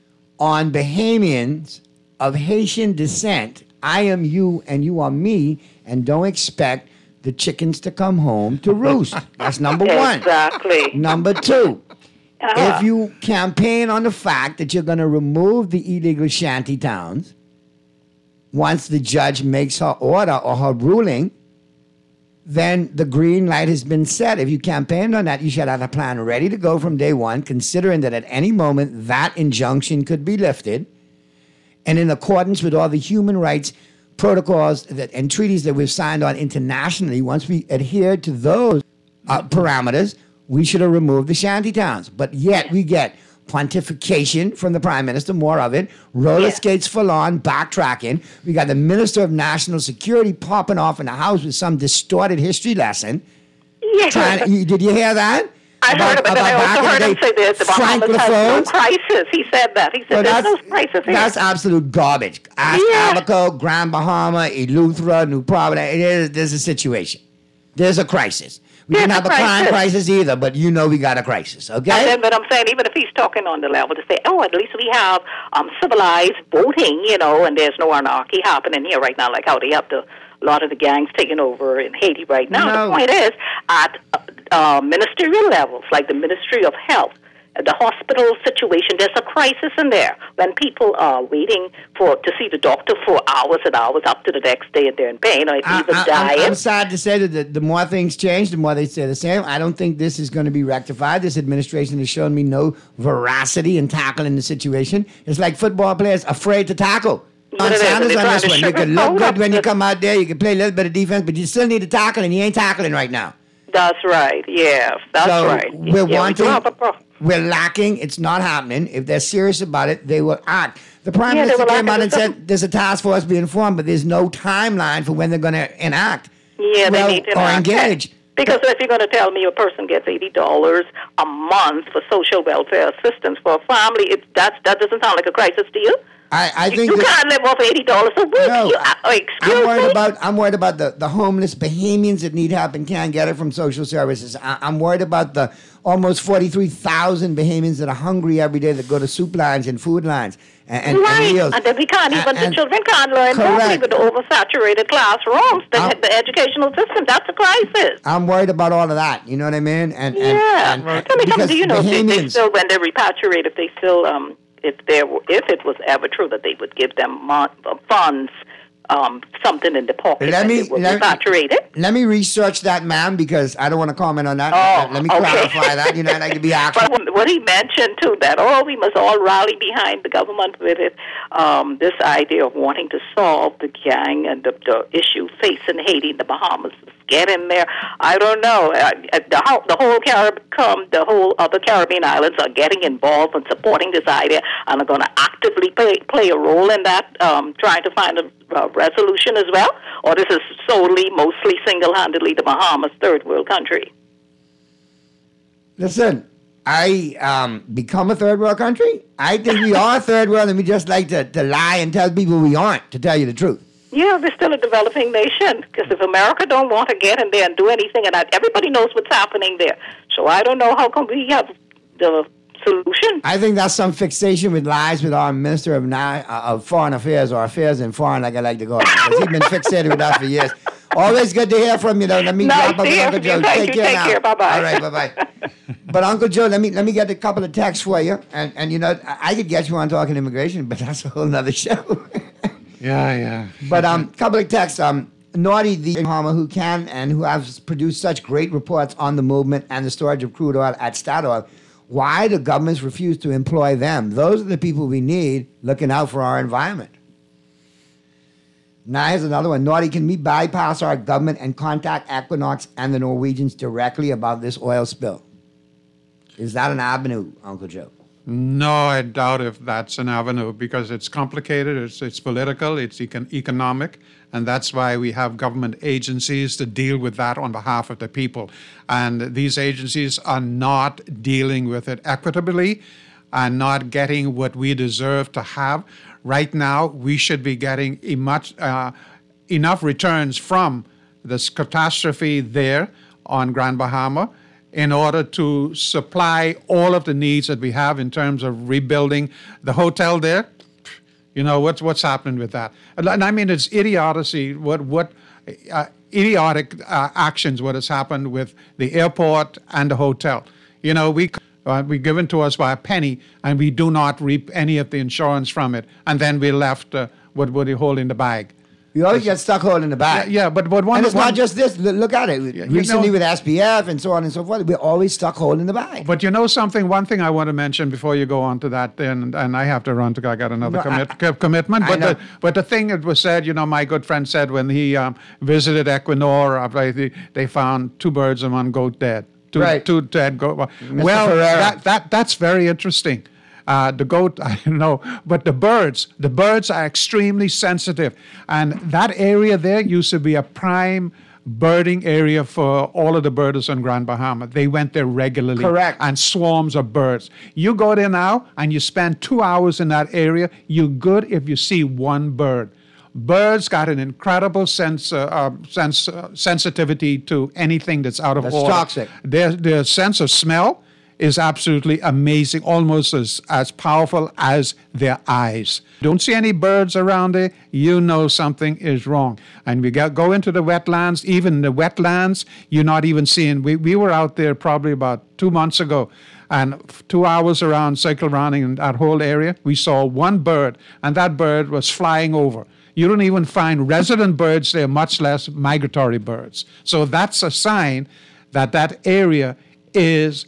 C: on Bahamians of Haitian descent. I am you and you are me, and don't expect the chickens to come home to roost. That's number one.
S: Exactly.
C: Number two,
S: Uh-huh.
C: if you campaign on the fact that you're going to remove the illegal shanty towns once the judge makes her order or her ruling, then the green light has been set. If you campaigned on that, you should have a plan ready to go from day one, considering that at any moment that injunction could be lifted, and in accordance with all the human rights protocols that, and treaties that we've signed on internationally, once we adhere to those uh, parameters, we should have removed the shanty towns. But yet we get pontification from the Prime Minister, more of it, roller skates full on, backtracking. We got the Minister of National Security popping off in the House with some distorted history lesson.
S: Yeah.
C: Trying, you, did you hear that?
S: I heard it, but then I also heard him say that the Bahamas has no
C: Francophones?
S: crisis. He said that. He said
C: Well,
S: there's no
C: that's,
S: crisis here.
C: that's absolute garbage. Ask
S: Yeah.
C: Abaco, Grand Bahama, Eleuthera, New Providence. It is, there's a situation. There's a crisis. We
S: There's
C: didn't have
S: a
C: a crime
S: crisis.
C: crisis either, but you know we got a crisis, okay?
S: And then, but I'm saying, even if he's talking on the level to say, oh, at least we have um, civilized voting, you know, and there's no anarchy happening here right now, like how they have the, a lot of the gangs taking over in Haiti right now.
C: No.
S: The point is, at uh, uh, ministerial levels, like the Ministry of Health, the hospital situation, there's a crisis in there when people are waiting for to see the doctor for hours and hours up to the next day and they're in pain or
C: I,
S: even
C: I,
S: dying.
C: I'm, I'm sad to say that the, the more things change, the more they stay the same. I don't think this is going to be rectified. This administration has shown me no veracity in tackling the situation. It's like football players afraid to tackle.
S: But
C: On
S: it is, and
C: Sanders
S: they're
C: on
S: trying
C: this
S: to
C: one. You can
S: sugarcoat
C: look
S: up
C: good when you
S: the-
C: come out there. You can play a little bit of defense, but you still need to tackle, and you ain't tackling right now.
S: That's right. Yes, that's
C: so
S: right.
C: We're
S: Yeah, we do
C: wanting,
S: have a pro-
C: we're lacking. It's not happening. If they're serious about it, they will act. The Prime
S: Yeah, they
C: Minister
S: will
C: came
S: act
C: out
S: in
C: and
S: the-
C: said there's a task force being formed, but there's no timeline for when they're going to enact.
S: Yeah,
C: well,
S: they need to
C: or
S: enact
C: engage.
S: Because if you're going to tell me a person gets eighty dollars a month for social welfare assistance for a family, it, that's, that doesn't sound like a crisis to you?
C: I, I
S: You-
C: think
S: you
C: that-
S: can't live off eighty dollars a week.
C: No,
S: You, uh, excuse
C: I'm worried
S: me?
C: about I'm worried about the, the homeless Bahamians that need help and can't get it from social services. I, I'm worried about the almost forty-three thousand Bahamians that are hungry every day that go to soup lines and food lines and, and,
S: right,
C: and meals.
S: and then we can't even,
C: And-
S: the children can't learn properly
C: Correct.
S: with the oversaturated classrooms, the, the educational system, that's a crisis.
C: I'm worried about all of that. You know what I mean? And, and,
S: Yeah.
C: and,
S: Tell me something,
C: because
S: do you know if they, they
C: Bahamians-
S: still, when they repatriate, if they still, um, if there were, if it was ever true that they would give them mon- uh, funds um, something in the pocket
C: Let
S: and
C: me
S: it will
C: let,
S: be saturated.
C: let me research that, ma'am, because I don't want to comment on that.
S: Oh,
C: let me
S: okay.
C: clarify that. You know, I like to be actual.
S: But what he mentioned too, that oh, we must all rally behind the government with it. Um, this idea of wanting to solve the gang and the, the issue facing Haiti in the Bahamas, get in there. I don't know. Uh, the, whole, the whole Caribbean, the whole other Caribbean islands are getting involved and supporting this idea, and are going to actively play play a role in that, um, trying to find a uh, resolution as well. Or this is solely, mostly, single-handedly the Bahamas, third world country.
C: Listen, I um, become a third world country. I think we are a third world, and we just like to, to lie and tell people we aren't, to tell you the truth.
S: Yeah, we're still a developing nation, because if America don't want to get in there and do anything, and I, everybody knows what's happening there, so I don't know how come we have the solution.
C: I think that's some fixation with lies with our Minister of, Ni- uh, of Foreign Affairs, or Affairs in Foreign, like I like to call it, because he's been fixated with that for years. Always good to hear from you, though. Let me
S: Nice
C: drop up
S: to
C: with
S: hear
C: Uncle
S: from you.
C: Joe.
S: Thank
C: Take
S: you.
C: care
S: Take
C: now.
S: care. Bye-bye.
C: All right, bye-bye. But Uncle Joe, let me let me get a couple of texts for you, and and you know I, I could get you on talking immigration, but that's a whole nother show.
D: Yeah, yeah.
C: But um, couple of texts. Um, Naughty the Bahama, who can and who has produced such great reports on the movement and the storage of crude oil at Statoil. Why do governments refuse to employ them? Those are the people we need looking out for our environment. Now here's another one. Naughty, can we bypass our government and contact Equinox and the Norwegians directly about this oil spill? Is that an avenue, Uncle Joe?
D: No, I doubt if that's an avenue, because it's complicated, it's, it's political, it's econ- economic, and that's why we have government agencies to deal with that on behalf of the people. And these agencies are not dealing with it equitably and not getting what we deserve to have. Right now, we should be getting a much, uh, enough returns from this catastrophe there on Grand Bahama in order to supply all of the needs that we have in terms of rebuilding the hotel there. You know, what's what's happening with that? And I mean, it's idiocy, what, what uh, idiotic uh, actions, what has happened with the airport and the hotel. You know, we uh, we given to us by a penny, and we do not reap any of the insurance from it, and then we're left uh, with what you hold in the bag.
C: We always get stuck holding the bag.
D: Yeah, yeah, but, but one...
C: And it's
D: one,
C: not just this. Look look at it.
D: Yeah,
C: Recently
D: you know,
C: with S P F and so on and so forth, we're always stuck holding the bag.
D: But you know something, one thing I want to mention before you go on to that, and, and I have to run to I got another
C: No,
D: commit,
C: I-
D: co- commitment.
C: I
D: But
C: know.
D: the, but the thing that was said, you know, my good friend said when he um, visited Equinor, uh, they, they found two birds and one goat dead. Two,
C: Right.
D: two dead goat.
C: Mister
D: Well,
C: Ferreira.
D: that, that, that's very interesting. Uh, the goat, I don't know, but the birds, the birds are extremely sensitive. And that area there used to be a prime birding area for all of the birders on Grand Bahama. They went there regularly.
C: Correct.
D: And swarms of birds. You go there now and you spend two hours in that area, you're good if you see one bird. Birds got an incredible sense, uh, uh, sense uh, sensitivity to anything that's out of
C: That's
D: order.
C: toxic.
D: Their, their sense of smell is absolutely amazing, almost as, as powerful as their eyes. Don't see any birds around there, you know something is wrong. And we get, go into the wetlands, even the wetlands, you're not even seeing. We, we were out there probably about two months ago, and f- two hours around, cycle rounding in that whole area, we saw one bird, and that bird was flying over. You don't even find resident birds there, much less migratory birds. So that's a sign that that area is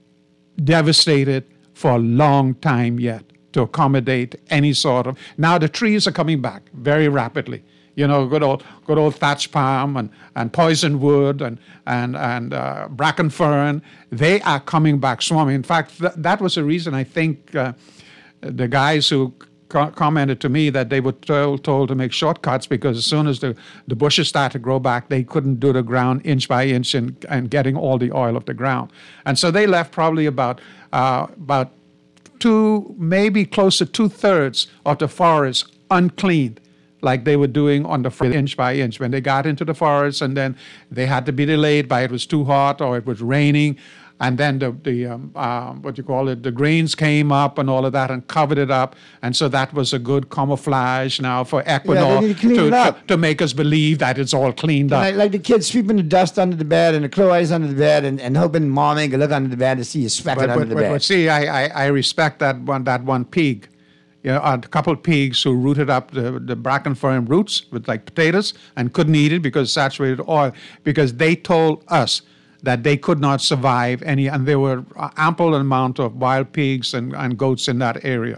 D: devastated for a long time yet to accommodate any sort of... Now the trees are coming back very rapidly. You know, good old, good old thatch palm and, and poison wood and, and, and uh, bracken fern, they are coming back swarming. In fact, th- that was the reason I think uh, the guys who co- commented to me that they were told, told to make shortcuts, because as soon as the, the bushes started to grow back, they couldn't do the ground inch by inch and, and getting all the oil off the ground. And so they left probably about uh, about two, maybe close to two-thirds of the forest uncleaned, like they were doing on the forest, inch by inch. When they got into the forest, and then they had to be delayed by it was too hot or it was raining, and then the, the um, uh, what you call it, the grains came up and all of that and covered it up, and so that was a good camouflage now for Equinor
C: need to clean
D: to,
C: it up.
D: to, to make us believe that it's all cleaned up.
C: Like, like the kids sweeping the dust under the bed and the clothes under the bed, and, and hoping mom ain't gonna look under the bed to see you specking
D: But,
C: under
D: but,
C: the
D: but,
C: bed.
D: but see, I, I, I respect that one that one pig. you know, a couple of pigs who rooted up the, the bracken fern roots with like potatoes and couldn't eat it because saturated oil, because they told us that they could not survive any, and there were ample amount of wild pigs and, and goats in that area.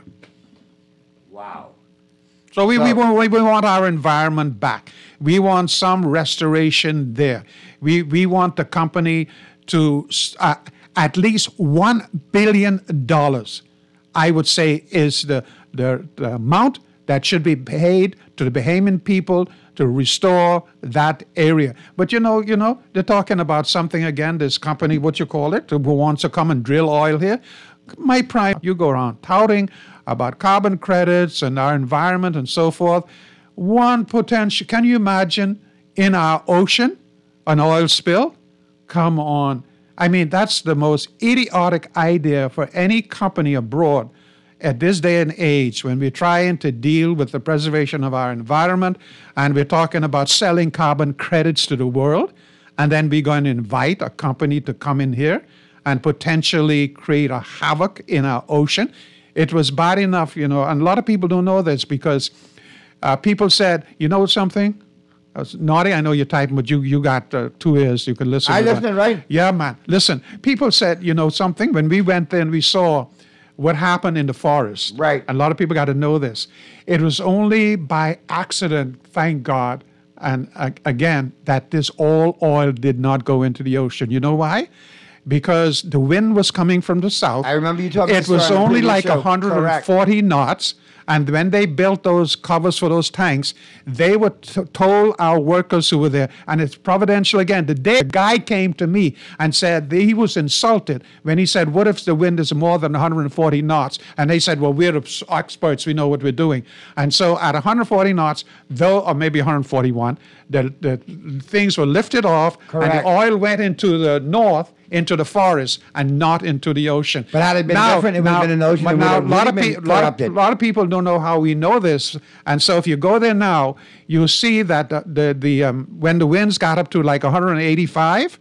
C: Wow.
D: So we,
C: So-
D: we, want, we want our environment back. We want some restoration there. We, we want the company to, uh, at least one billion dollars, I would say, is the, the, the amount that should be paid to the Bahamian people to restore that area. But you know, you know, they're talking about something again, this company, what you call it, who wants to come and drill oil here. My prime, you go around touting about carbon credits and our environment and so forth. One potential, can you imagine in our ocean an oil spill? Come on. I mean, that's the most idiotic idea for any company abroad at this day and age when we're trying to deal with the preservation of our environment and we're talking about selling carbon credits to the world, and then we're going to invite a company to come in here and potentially create a havoc in our ocean. It was bad enough, you know, and a lot of people don't know this because uh, people said, you know something? I was naughty, I know you're typing, but you, you got uh, two ears, you can listen.
C: I
D: to that.
C: listening, right?
D: Yeah, man. Listen, people said, you know something? When we went there and we saw what happened in the forest.
C: Right.
D: A lot of people got to know this. It was only by accident, thank God, and uh, again, that this all oil did not go into the ocean. You know why? Because the wind was coming from the south.
C: I remember you talking
D: It was only like one hundred forty
C: Correct.
D: knots. And when they built those covers for those tanks, they were t- told our workers who were there, and it's providential again. The day a guy came to me and said that he was insulted when he said, what if the wind is more than one hundred forty knots? And they said, well, we're experts, we know what we're doing. And so at one hundred forty knots, though, or maybe one hundred forty-one, the, the things were lifted off,
C: Correct.
D: and the oil went into the north, into the forest, and not into the ocean.
C: But had it been
D: Now-
C: different, it would have
D: now-
C: been an ocean.
D: but
C: It would
D: now
C: have
D: a lot of,
C: really
D: pe-
C: been
D: lot, of,
C: corrupted.
D: lot of people don't know how we know this, and so if you go there now, you see that the the, the um, when the winds got up to like one hundred eighty-five,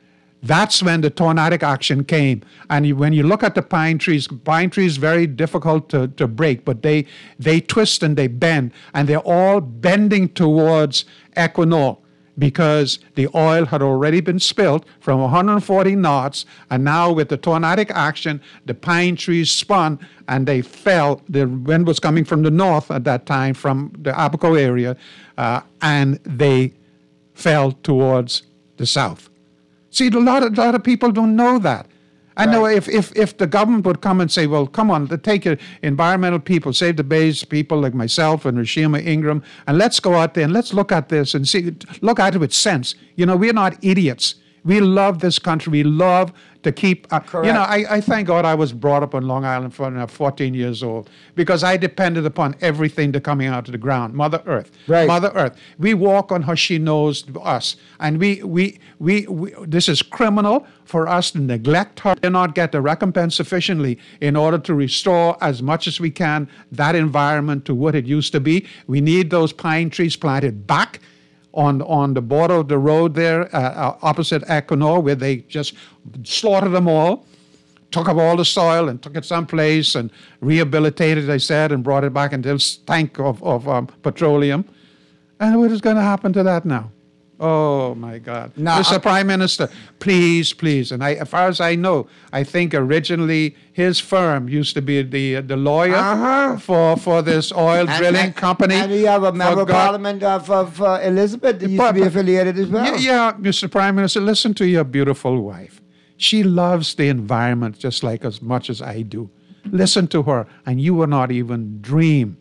D: that's when the tornadic action came. And you, when you look at the pine trees, pine trees very difficult to, to break, but they they twist and they bend, and they're all bending towards Equinor, because the oil had already been spilled from one hundred forty knots, and now with the tornadic action, the pine trees spun and they fell. The wind was coming from the north at that time, from the Abaco area, uh, and they fell towards the south. See, a lot of, a lot of people don't know that. I know if, if, if the government would come and say, well, come on, take your environmental people, Save the Bays people like myself and Rashima Ingram, and let's go out there and let's look at this and see, look at it with sense. You know, we're not idiots. We love this country. We love to keep, uh, you know, I, I thank God I was brought up on Long Island for uh, fourteen years old, because I depended upon everything that coming out of the ground. Mother Earth.
C: Right.
D: Mother Earth. We walk on her, she knows us. And we, we, we, we, this is criminal for us to neglect her and not get the recompense sufficiently in order to restore as much as we can that environment to what it used to be. We need those pine trees planted back on on the border of the road there, uh, uh, opposite Equinor, where they just slaughtered them all, took up all the soil and took it someplace and rehabilitated, they said, and brought it back into this tank of, of um, petroleum. And what is going to happen to that now? Oh, my God.
C: No,
D: Mister
C: I-
D: Prime Minister, please, please. And I, as far as I know, I think originally his firm used to be the the lawyer
C: Uh-huh.
D: for, for this oil
C: And-
D: drilling
C: and-
D: company.
C: And you have a member
D: For
C: of
D: God-
C: parliament of, of uh, Elizabeth that used
D: But-
C: to be
D: but-
C: affiliated as well.
D: Yeah, yeah, Mister Prime Minister, listen to your beautiful wife. She loves the environment just like as much as I do. Listen to her, and you will not even dream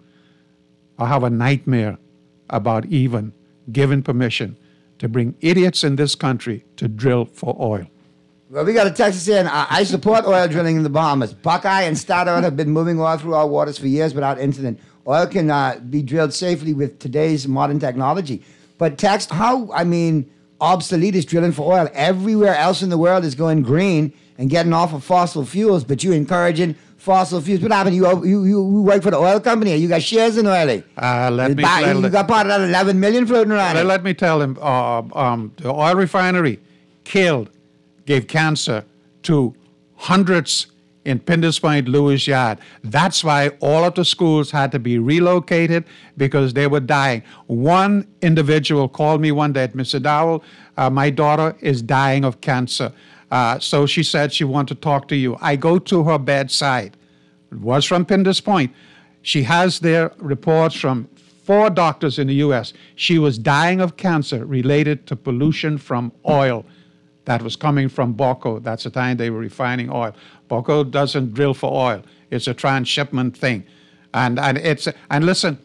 D: or have a nightmare about even giving permission to bring idiots in this country to drill for oil.
C: Well, we got a text saying, I, I support oil drilling in the Bahamas. Buckeye and Statoil have been moving oil through our waters for years without incident. Oil can uh, be drilled safely with today's modern technology. But text, how, I mean, obsolete is drilling for oil? Everywhere else in the world is going green and getting off of fossil fuels, but you encouraging fossil fuels. What happened? You you you work for the oil company? You got shares in oil?
D: Uh, let me
C: Buy-
D: let-
C: you got part of that eleven million floating around.
D: Let,
C: it.
D: let me tell him, uh, um, the oil refinery killed, gave cancer to hundreds in Pinders Point, Lewis Yard. That's why all of the schools had to be relocated because they were dying. One individual called me one day, Mister Dowell, uh, my daughter is dying of cancer. Uh, so she said she wanted to talk to you. I go to her bedside. It was from Pinders Point. She has their reports from four doctors in the U S. She was dying of cancer related to pollution from oil that was coming from Boco. That's the time they were refining oil. Boco doesn't drill for oil. It's a transshipment thing. And and it's and listen,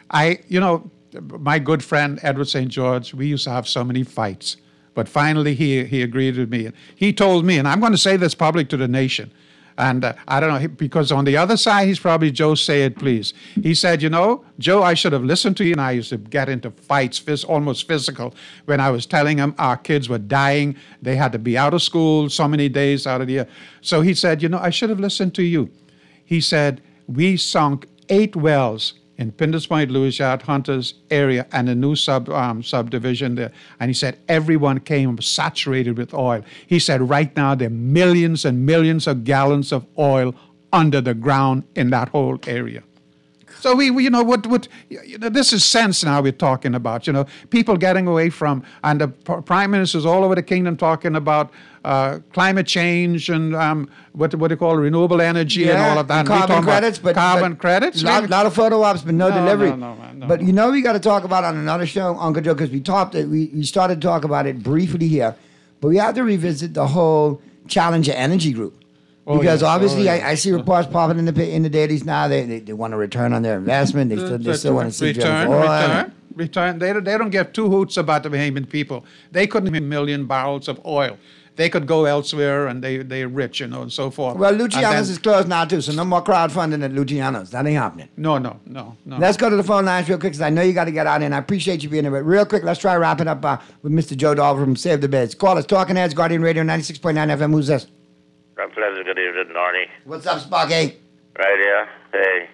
D: I you know, my good friend Edward Saint George, we used to have so many fights. But finally he he agreed with me. He told me, and I'm going to say this public to the nation, and uh, I don't know, because on the other side, he's probably, Joe, say it, please. He said, you know, Joe, I should have listened to you. And I used to get into fights, phys- almost physical, when I was telling him our kids were dying. They had to be out of school so many days out of the year. So he said, you know, I should have listened to you. He said, we sunk eight wells in Pinders Point, Lewis Yard, Hunters area, and a new sub um, subdivision there. And he said everyone came saturated with oil. He said right now there are millions and millions of gallons of oil under the ground in that whole area. So we, we you know, what, what, you know, this is sense now we're talking about, you know, people getting away from, and the prime ministers all over the kingdom talking about uh, climate change and um, what, what they call renewable energy
C: yeah,
D: and all of that.
C: And carbon credits, but
D: carbon
C: but
D: credits.
C: A lot, lot of photo ops, but no,
D: No,
C: delivery.
D: no, no, man, no.
C: But you know, we got to talk about on another show, Uncle Joe, because we talked, we, we started to talk about it briefly here, but we have to revisit the whole Challenger Energy Group.
D: Oh,
C: Because
D: yes.
C: obviously,
D: Oh, yes.
C: I, I see reports popping in the in the dailies now. They they, they want a return on their investment. They still they still want to see
D: return,
C: oil.
D: return, return. They don't, they don't give two hoots about the Bahamian people. They couldn't have a million barrels of oil. They could go elsewhere, and they they're rich, you know, and so forth.
C: Well,
D: And
C: Luciano's
D: then-
C: is closed now too, so no more crowdfunding at Luciano's. That ain't happening.
D: No, no, no, no.
C: Let's go to the phone lines real quick, because I know you got to get out, and I appreciate you being here. But real quick, let's try wrapping up uh, with Mister Joe Dahl from Save the Beds. Call us, Talking Heads, Guardian Radio, ninety-six point nine F M. Who's this?
T: I'm pleasant. Good evening, Arnie.
C: What's up, Sparky?
T: Right here. Hey.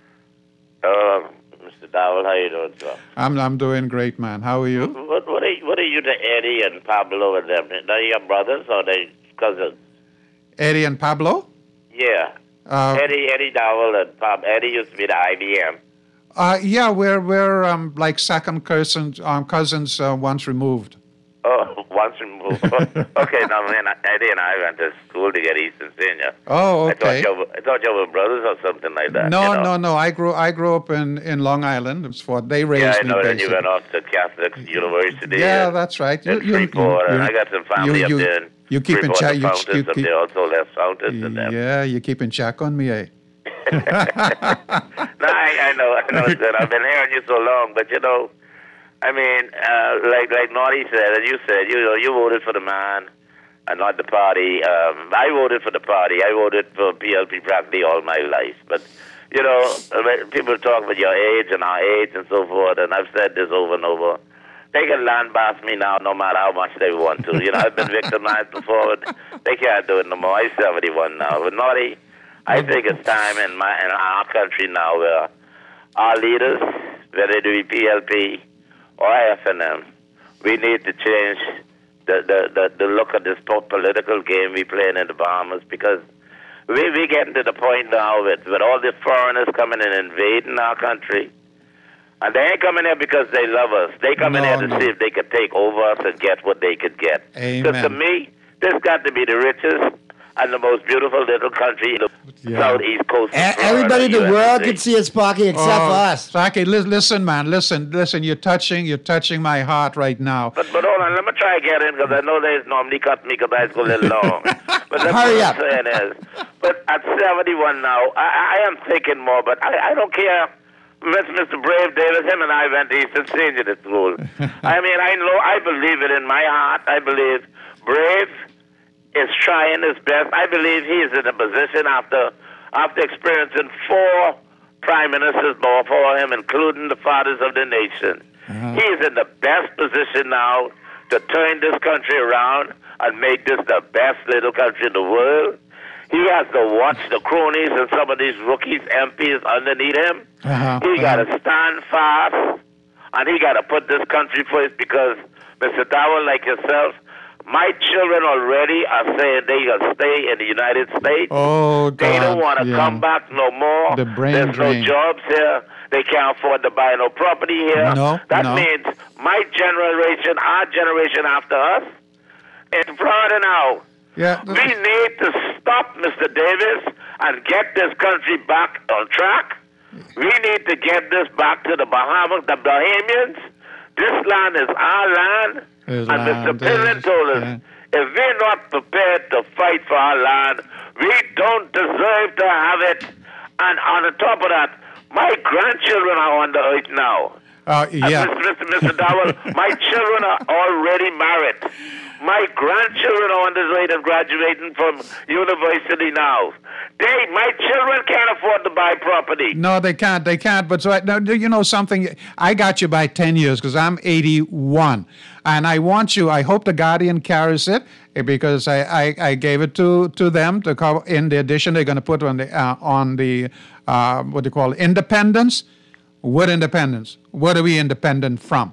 T: Uh, Mister Dowell, how you doing, sir?
D: I'm I'm doing great, man. How are you?
T: What what are you, what are you to Eddie and Pablo and them? Are they your brothers or they cousins?
D: Eddie and Pablo?
T: Yeah.
D: Uh,
T: Eddie Eddie Dowell and Pab. Eddie used to be the I B M.
D: Uh, yeah, we're we're um, like second cousins, um, cousins uh, once removed.
T: Oh, once removed. Okay, now man, Eddie and I went to school together, Eastern Senior.
D: Oh,
T: I
D: okay.
T: thought you were, I thought you were brothers or something like that.
D: No,
T: you know?
D: no, no. I grew I grew up in, in Long Island. It's what they raised
T: Yeah, I
D: me.
T: know that you
D: basically.
T: went off to Catholic University.
D: Yeah,
T: and-
D: that's right.
T: in Freeport, and I got some family
D: you,
T: up
D: you,
T: there in
D: you keep in
T: Freeport,
D: check.
T: the
D: You,
T: fountains
D: you
T: up
D: keep,
T: there, also left fountains and them.
D: yeah, you keep in check on me, eh?
T: No, I, I know, I know that. I've been hearing you so long, but you know, I mean, uh, like like Naughty said, and you said, you know, you voted for the man and not the party. Um, I voted for the party. I voted for P L P practically all my life. But, you know, when people talk about your age and our age and so forth, and I've said this over and over. They can land-bass me now no matter how much they want to. You know, I've been victimized before, but they can't do it no more. I'm seventy-one now. But Naughty, I think it's time in my in our country now where our leaders, whether it be P L P or F N M, we need to change the, the, the, the look of this po- political game we playing in the Bahamas, because we we getting to the point now with, with all the foreigners coming and invading our country. And they ain't coming here because they love us. They come in
D: No,
T: here to
D: no.
T: see if they could take over us and get what they could get. Because to
D: Amen.
T: me, this got to be the richest and the most beautiful little country in the
D: Yeah.
T: southeast coast. of
C: E-
T: Florida,
C: Everybody in the
T: U S
C: world
T: A.
C: could see it, Sparky, except
D: Oh,
C: for us.
D: Saki, li- listen, man, listen, listen. You're touching, you're touching my heart right now.
T: But, but hold on, let me try again because I know they normally cut me because I go a little long. But that's
C: Hurry
T: what
C: up.
T: I'm saying is, but at seventy-one now, I, I am thinking more, but I, I don't care. Mister Brave Davis, him and I went to Eastern Senior to school. I mean, I know, I believe it in my heart. I believe Brave is trying his best. I believe he is in a position after after experiencing four prime ministers before him, including the fathers of the nation. He is in the best position now to turn this country around and make this the best little country in the world. He has to watch the cronies and some of these rookies, M Ps underneath him.
D: Uh-huh,
T: He got
D: uh-huh.
T: to stand fast, and he got to put this country first because, Mister Dowell, like yourself, My children already are saying they gonna stay in the United States.
D: Oh, God.
T: They don't want to
D: yeah.
T: come back no more.
D: The brain
T: There's
D: drain.
T: no jobs here. They can't afford to buy no property here.
D: No,
T: that
D: no.
T: means my generation, our generation after us, in Florida now,
D: Yeah.
T: we need to stop, Mister Davis, and get this country back on track. We need to get this back to the Bahamas, the Bahamians. This land is our land.
D: His
T: and
D: land
T: Mister Pillen
D: is-
T: told us,
D: yeah.
T: if we're not prepared to fight for our land, we don't deserve to have it. And on the top of that, my grandchildren are on the earth now.
D: Uh, yeah.
T: And Mister Mister Dowell, my children are already married. My grandchildren are on the way and graduating from university now. They, my children can't afford to buy property.
D: No, they can't. They can't. But so I, now, you know something? I got you by ten years because I'm eighty-one. And I want you, I hope the Guardian carries it eh, because I, I, I gave it to, to them to cover. In the edition, they're going to put on the, uh, on the uh, what do you call it, independence. What independence? What are we independent from?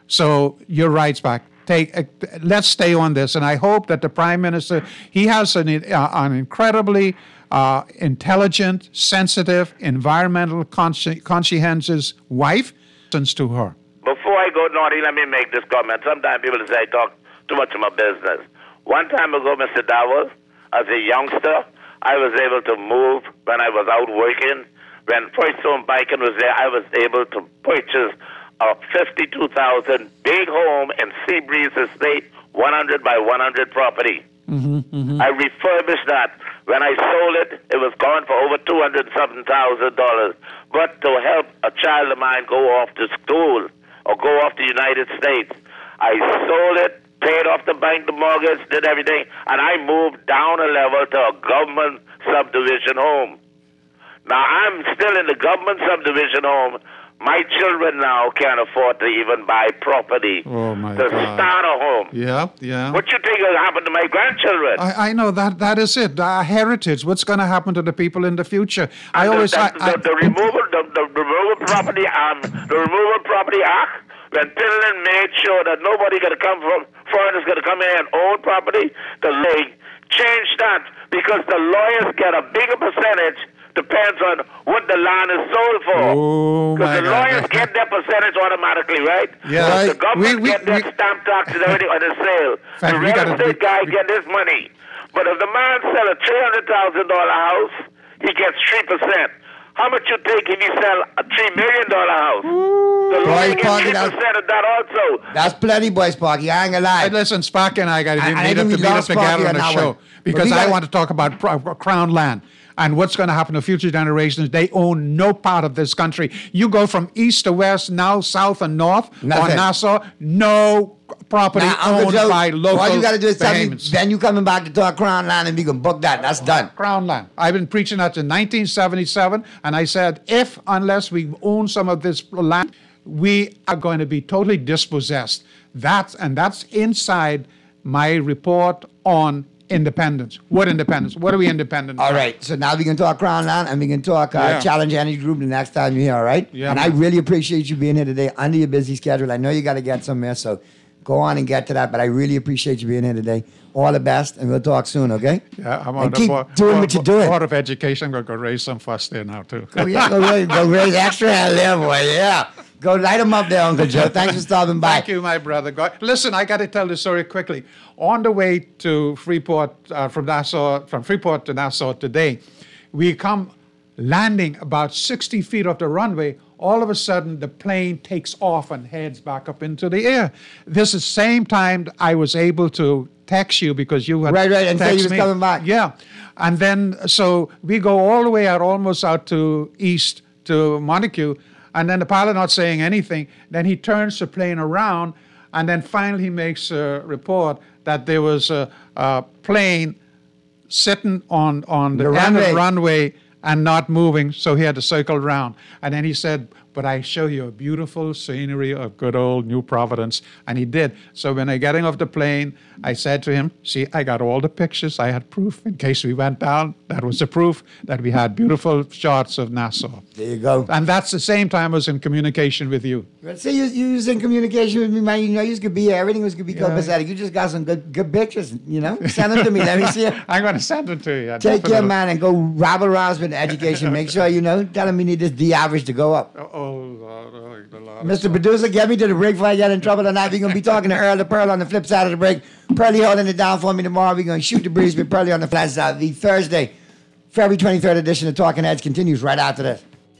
D: So your rights back. Take, uh, let's stay on this. And I hope that the Prime Minister, he has an, uh, an incredibly uh, intelligent, sensitive, environmental, consci- conscientious wife. Listens to her.
T: Before I go naughty, let me make this comment. Sometimes people say I talk too much of my business. One time ago, Mister Dowell, as a youngster, I was able to move when I was out working. When First Home Banking was there, I was able to purchase a fifty-two thousand big home in Seabreeze Estate, one hundred by one hundred property.
D: Mm-hmm, mm-hmm.
T: I refurbished that. When I sold it, it was gone for over two hundred something thousand dollars. But to help a child of mine go off to school or go off to the United States, I sold it, paid off the bank, the mortgage, did everything, and I moved down a level to a government subdivision home. Now, I'm still in the government subdivision home. My children now can't afford to even buy property
D: Oh, my
T: to
D: God.
T: start a home.
D: Yeah, yeah.
T: What you think will happen to my grandchildren?
D: I, I know that that is it. Our heritage. What's going to happen to the people in the future? I
T: And
D: always.
T: the,
D: I,
T: the,
D: I,
T: the, the removal, the, the removal property, um, the removal property act. When Pillen made sure that nobody going to come from foreigners going to come in and own property, the league changed that because the lawyers get a bigger percentage. Depends on what the land is sold for.
D: Oh,
T: Because
D: my
T: the
D: God.
T: lawyers get their percentage automatically, right?
D: Yeah.
T: The
D: Right.
T: government
D: We- we-
T: get their
D: we-
T: stamp tax and everything on the sale.
D: fact,
T: the
D: we
T: real
D: gotta-
T: estate guy get his money. But if the man sell a three hundred thousand dollars house, he gets three percent. How much you take if you sell a three million dollars house? The
C: Boy,
T: lawyer gets
C: Parky,
T: three
C: that's-
T: percent of that also.
C: That's plenty, boy, Sparky. I ain't gonna lie.
D: Hey, listen, Sparky and I got to
C: I- I
D: meet up
C: think
D: to
C: we
D: meet up
C: lost Sparky
D: together on
C: on
D: the
C: that
D: show
C: one. But
D: because
C: we
D: I
C: gotta-
D: want to talk about pro- Crown land and what's going to happen to future generations. They own no part of this country. You go from east to west, now south and north, or
C: Nothing.
D: Nassau, no property
C: Now, Uncle
D: owned
C: Joe,
D: by local
C: all you got to do is tell me,
D: Bahamians.
C: then you coming back to talk Crown Land and we can book that. That's done.
D: Crown land. I've been preaching that in nineteen seventy-seven, and I said, if, unless we own some of this land, we are going to be totally dispossessed. That's, and that's inside my report on independence. What independence? What are we independent
C: All
D: from?
C: right, so now we can talk Crown Land and we can talk uh,
D: Yeah.
C: Challenge Energy Group the next time you're here, all right?
D: Yeah,
C: and I
D: man.
C: really appreciate you being here today under your busy schedule. I know you got to get somewhere, so go on and get to that, but I really appreciate you being here today. All the best, and we'll talk soon, okay?
D: Yeah, I'm
C: And
D: on the
C: keep
D: board,
C: doing
D: board-
C: what you're doing.
D: Board of Education. I'm going to go raise some fuss there now, too.
C: Oh, yeah, go raise, go raise extra hell there, boy, yeah. Go light them up there, Uncle Joe. Thanks for stopping by.
D: Thank you, my brother. God. Listen, I got to tell the story quickly. On the way to Freeport, uh, from Nassau, from Freeport to Nassau today, we come landing about sixty feet off the runway. All of a sudden, the plane takes off and heads back up into the air. This is the same time I was able to text you because you had
C: Right, right, and say you
D: text
C: was
D: me.
C: coming back.
D: Yeah. And then, so we go all the way out, almost out to east to Montague, and then the pilot not saying anything. Then he turns the plane around, and then finally he makes a report that there was a, a plane sitting on, on the,
C: The
D: end of
C: runway.
D: the runway and not moving, so he had to circle around. And then he said, but I show you a beautiful scenery of good old New Providence. And he did. So when I getting off the plane, I said to him, see, I got all the pictures. I had proof in case we went down. That was the proof that we had beautiful shots of Nassau.
C: There you go.
D: And that's the same time I was in communication with you.
C: Let's say you, you was in communication with me, man. You know, you could be here. Everything was going to be
D: Yeah.
C: copacetic. You just got some good good pictures, you know? Send them to me. Let me see it.
D: I'm going to send them to you.
C: Take
D: definitely.
C: your man and go rabble rouse with education. Make sure, you know, tell him we need this D average to go up.
D: Oh, Lord, oh, the Lord.
C: Mister Producer, get me to the break before I get in trouble tonight. We're going to be talking to Earl the Pearl on the flip side of the break. Pearlie holding it down for me tomorrow. We're going to shoot the breeze with Pearlie on the flat side. The Thursday, February twenty-third edition of Talking Heads continues right after this.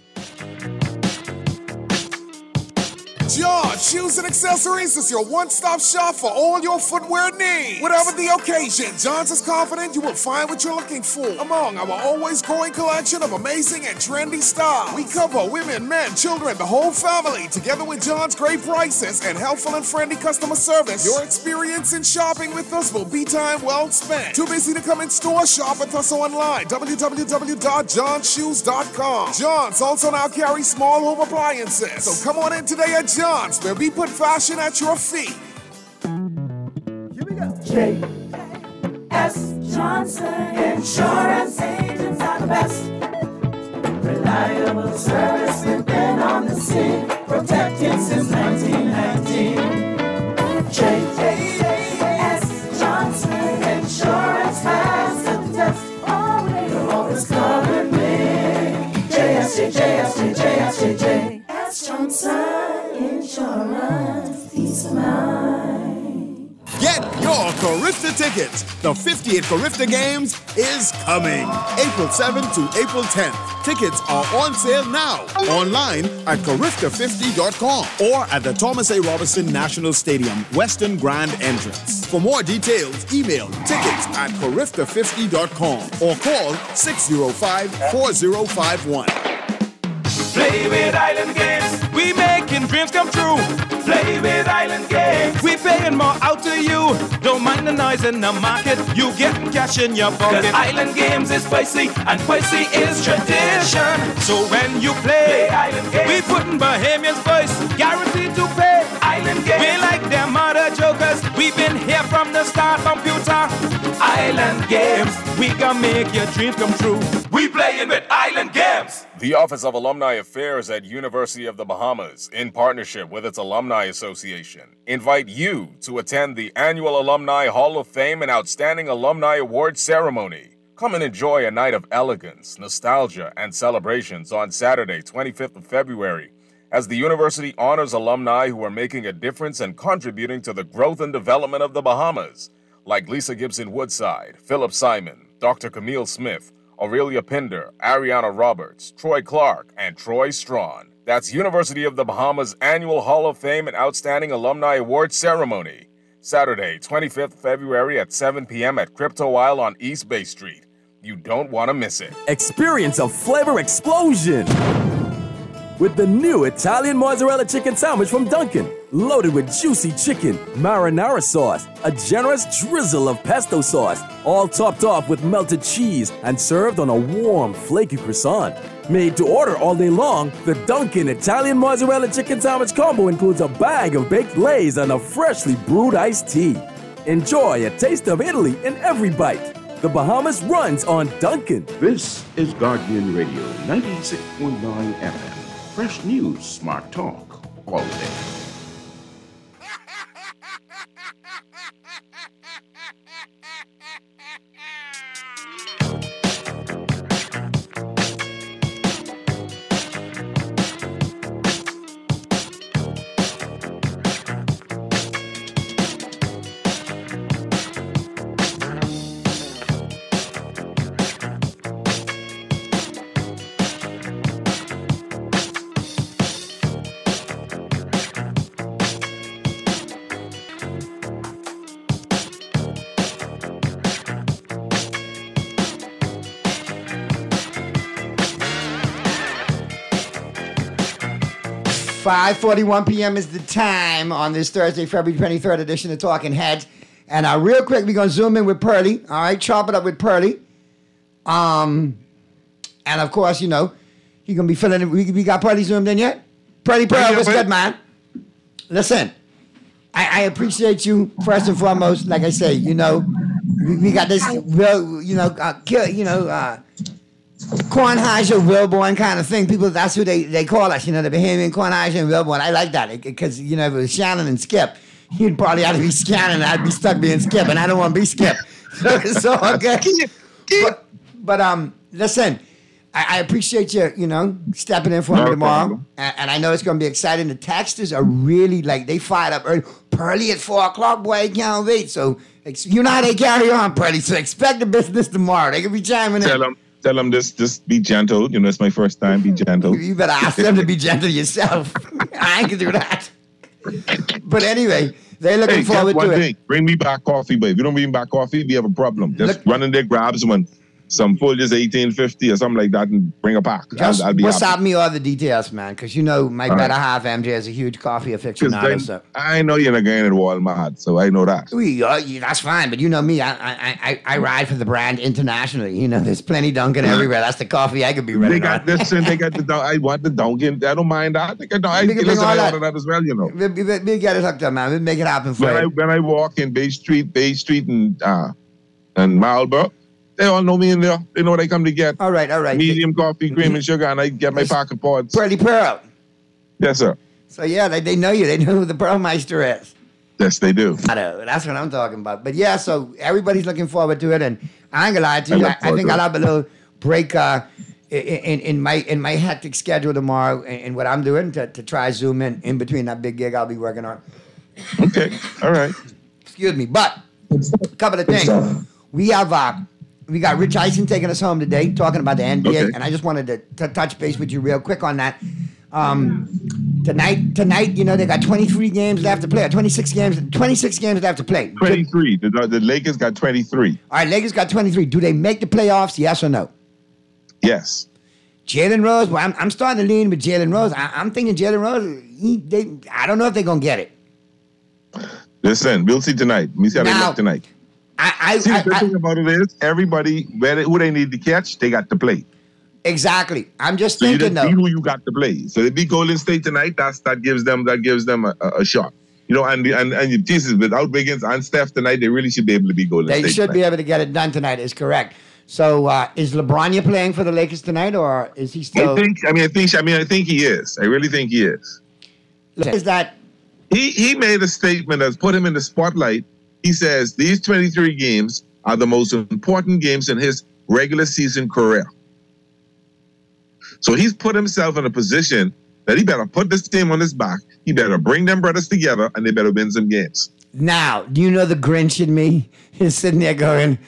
O: John Shoes and Accessories is your one-stop shop for all your footwear needs. Whatever the occasion, John's is confident you will find what you're looking for among our always growing collection of amazing and trendy styles. We cover women, men, children, the whole family. Together with John's great prices and helpful and friendly customer service, your experience in shopping with us will be time well spent. Too busy to come in store? Shop with us online, w w w dot john shoes dot com. John's also now carries small home appliances. So come on in today at John's, where we put fashion at your feet.
H: J S Johnson Insurance agents are the best. Reliable service, we've been on the scene, protected since nineteen nineteen. J S Johnson Insurance has the test. Always, you're always covered me. J S J, J S J, J S J, J S Johnson Insurance, peace of mind.
K: Get your Carifta tickets. The fiftieth Carifta Games is coming. April seventh to April tenth. Tickets are on sale now. Online at carifta fifty dot com or at the Thomas A. Robinson National Stadium, Western Grand Entrance. For more details, email tickets at carifta fifty dot com or call six oh five, four oh five one.
L: Play with Island Games, we making dreams come true. Play with Island Games, we paying more out to you. Don't mind the noise in the market, you get cash in your pocket. 'Cause Island Games is spicy, and spicy is tradition. So when you play, play Island Games, we putting Bahamians first, guaranteed to pay. Island Games, we like them other jokers, we've been here from the start. Computer, Island Games, we gonna make your dreams come true. We playing with Island Games.
U: The Office of Alumni Affairs at University of the Bahamas, in partnership with its Alumni Association, invite you to attend the annual Alumni Hall of Fame and Outstanding Alumni Award Ceremony. Come and enjoy a night of elegance, nostalgia, and celebrations on Saturday, twenty-fifth of February, as the university honors alumni who are making a difference and contributing to the growth and development of the Bahamas, like Lisa Gibson Woodside, Philip Simon, Doctor Camille Smith, Aurelia Pinder, Ariana Roberts, Troy Clark, and Troy Strawn. That's University of the Bahamas Annual Hall of Fame and Outstanding Alumni Award Ceremony. Saturday, twenty-fifth of February at seven p.m. at Crypto Isle on East Bay Street. You don't want to miss it.
G: Experience a flavor explosion with the new Italian mozzarella chicken sandwich from Dunkin'. Loaded with juicy chicken, marinara sauce, a generous drizzle of pesto sauce, all topped off with melted cheese and served on a warm, flaky croissant. Made to order all day long, the Dunkin' Italian mozzarella chicken sandwich combo includes a bag of baked lays and a freshly brewed iced tea. Enjoy a taste of Italy in every bite. The Bahamas runs on Dunkin'.
Q: This is Guardian Radio ninety-six point nine F M. Fresh news, smart talk, all day.
C: five forty-one p.m. is the time on this Thursday, February twenty-third edition of Talking Heads. And uh, real quick, we're going to zoom in with Pearlie. All right, chop it up with Pearlie. Um, and, of course, you know, he's going to be filling it. We, we got Pearlie zoomed in yet? Pretty Pearl,
A: Yeah,
C: what's
A: but-
C: good, man? Listen, I, I appreciate you first and foremost. Like I say, you know, we, we got this real, you know, uh, kill, you know, uh, Kornheiser, Wilborn kind of thing. People, that's who they, they call us. You know, the Bahamian Kornheiser and Wilborn. I like that because you know, if it was Shannon and Skip, you'd probably have to be Shannon, and I'd be stuck being Skip, and I don't want to be Skip. So, so okay. But, but um, listen. I appreciate you, you know, stepping in for
A: No
C: me tomorrow.
A: problem.
C: And, and I know it's going to be exciting. The texters are really, like, they fired up early. Pearly at four o'clock, boy, I can't wait. So, ex- you know how they carry on, Pearly. So, expect the business tomorrow. They can be chiming in.
A: Tell them, tell them just, just be gentle. You know, it's my first time. Be gentle.
C: You better ask them to be gentle yourself. I ain't going to do that. But anyway, they're looking
A: Hey,
C: forward
A: one
C: to it.
A: thing. Bring me back coffee, but if you don't bring me back coffee, we have a problem. Just run in there, grab someone. Some Folgers eighteen fifty or something like that and bring a pack.
C: Just
A: I'll, I'll be
C: what's
A: happy.
C: up me all the details, man, because you know my
A: All
C: better
A: right.
C: half, M J, is a huge coffee
A: 'Cause
C: aficionado.
A: then-
C: So.
A: I know you're not going at Walmart, so I know that.
C: We, uh, yeah, that's fine, but you know me, I, I I I ride for the brand internationally. You know, there's plenty Dunkin' everywhere. That's the coffee I could be
A: They
C: running
A: got
C: on.
A: this and they got the Dun- I want the Dunkin'. I don't mind that. They got, I,
C: We can bring
A: listen,
C: all
A: I
C: that.
A: order that as well, you know.
C: We'll, we'll, we'll get it hooked up, man. We'll make it happen for
A: When I
C: you.
A: when I walk in Bay Street, Bay Street and uh and Marlboro, they all know me in there. They know what I come to get.
C: All right, all right.
A: Medium coffee, cream and sugar, and I get my pocket pods.
C: Pretty Pearl.
A: Yes, sir.
C: So yeah, they, they know you. They know who the Pearlmeister is.
A: Yes, they do.
C: I know. That's what I'm talking about. But yeah, so everybody's looking forward to it, and I ain't gonna lie to
A: I
C: you.
A: look
C: I, I
A: forward
C: think
A: to
C: I'll
A: it.
C: have a little break uh, in, in in my in my hectic schedule tomorrow, and, and what I'm doing to, to try zoom in in between that big gig I'll be working on.
A: Okay. All right.
C: Excuse me, but a couple of things. We have uh, we got Rich Eisen taking us home today, talking about the N B A,
A: Okay.
C: and I just wanted to, to touch base with you real quick on that. Um, tonight, tonight, you know, they got twenty-three games left to play, or twenty-six games, twenty-six games left to play.
A: twenty-three. The, the Lakers got twenty-three.
C: All right, Lakers got twenty-three. Do they make the playoffs? Yes or no?
A: Yes.
C: Jalen Rose. Well, I'm, I'm starting to lean with Jalen Rose. I, I'm thinking Jalen Rose. He, they, I don't know if they're gonna get it.
A: Listen, we'll see tonight. Let me see how they
C: Now,
A: look tonight.
C: I, I,
A: See, the
C: I-
A: good
C: I-
A: thing about it is everybody, where they, who they need to catch, they got to play.
C: exactly. I'm just
A: So you
C: thinking
A: just see
C: though.
A: who you got to play. So if they beat Golden State tonight, that's that gives them that gives them a, a, a shot. You know, and and and Jesus, without Wiggins and Steph tonight, they really should be able to beat Golden
C: They
A: State.
C: should
A: tonight.
C: be able to get it done tonight. Is correct. So uh, is LeBron playing for the Lakers tonight, or is he still?
A: I think. I mean, I think. I mean, I think he is. I really think he is.
C: Is that
A: He he made a statement that's put him in the spotlight. He says these twenty-three games are the most important games in his regular season career. So he's put himself in a position that he better put this team on his back. He better bring them brothers together, and they better win some games.
C: now? Do you know the Grinch in me is sitting there going?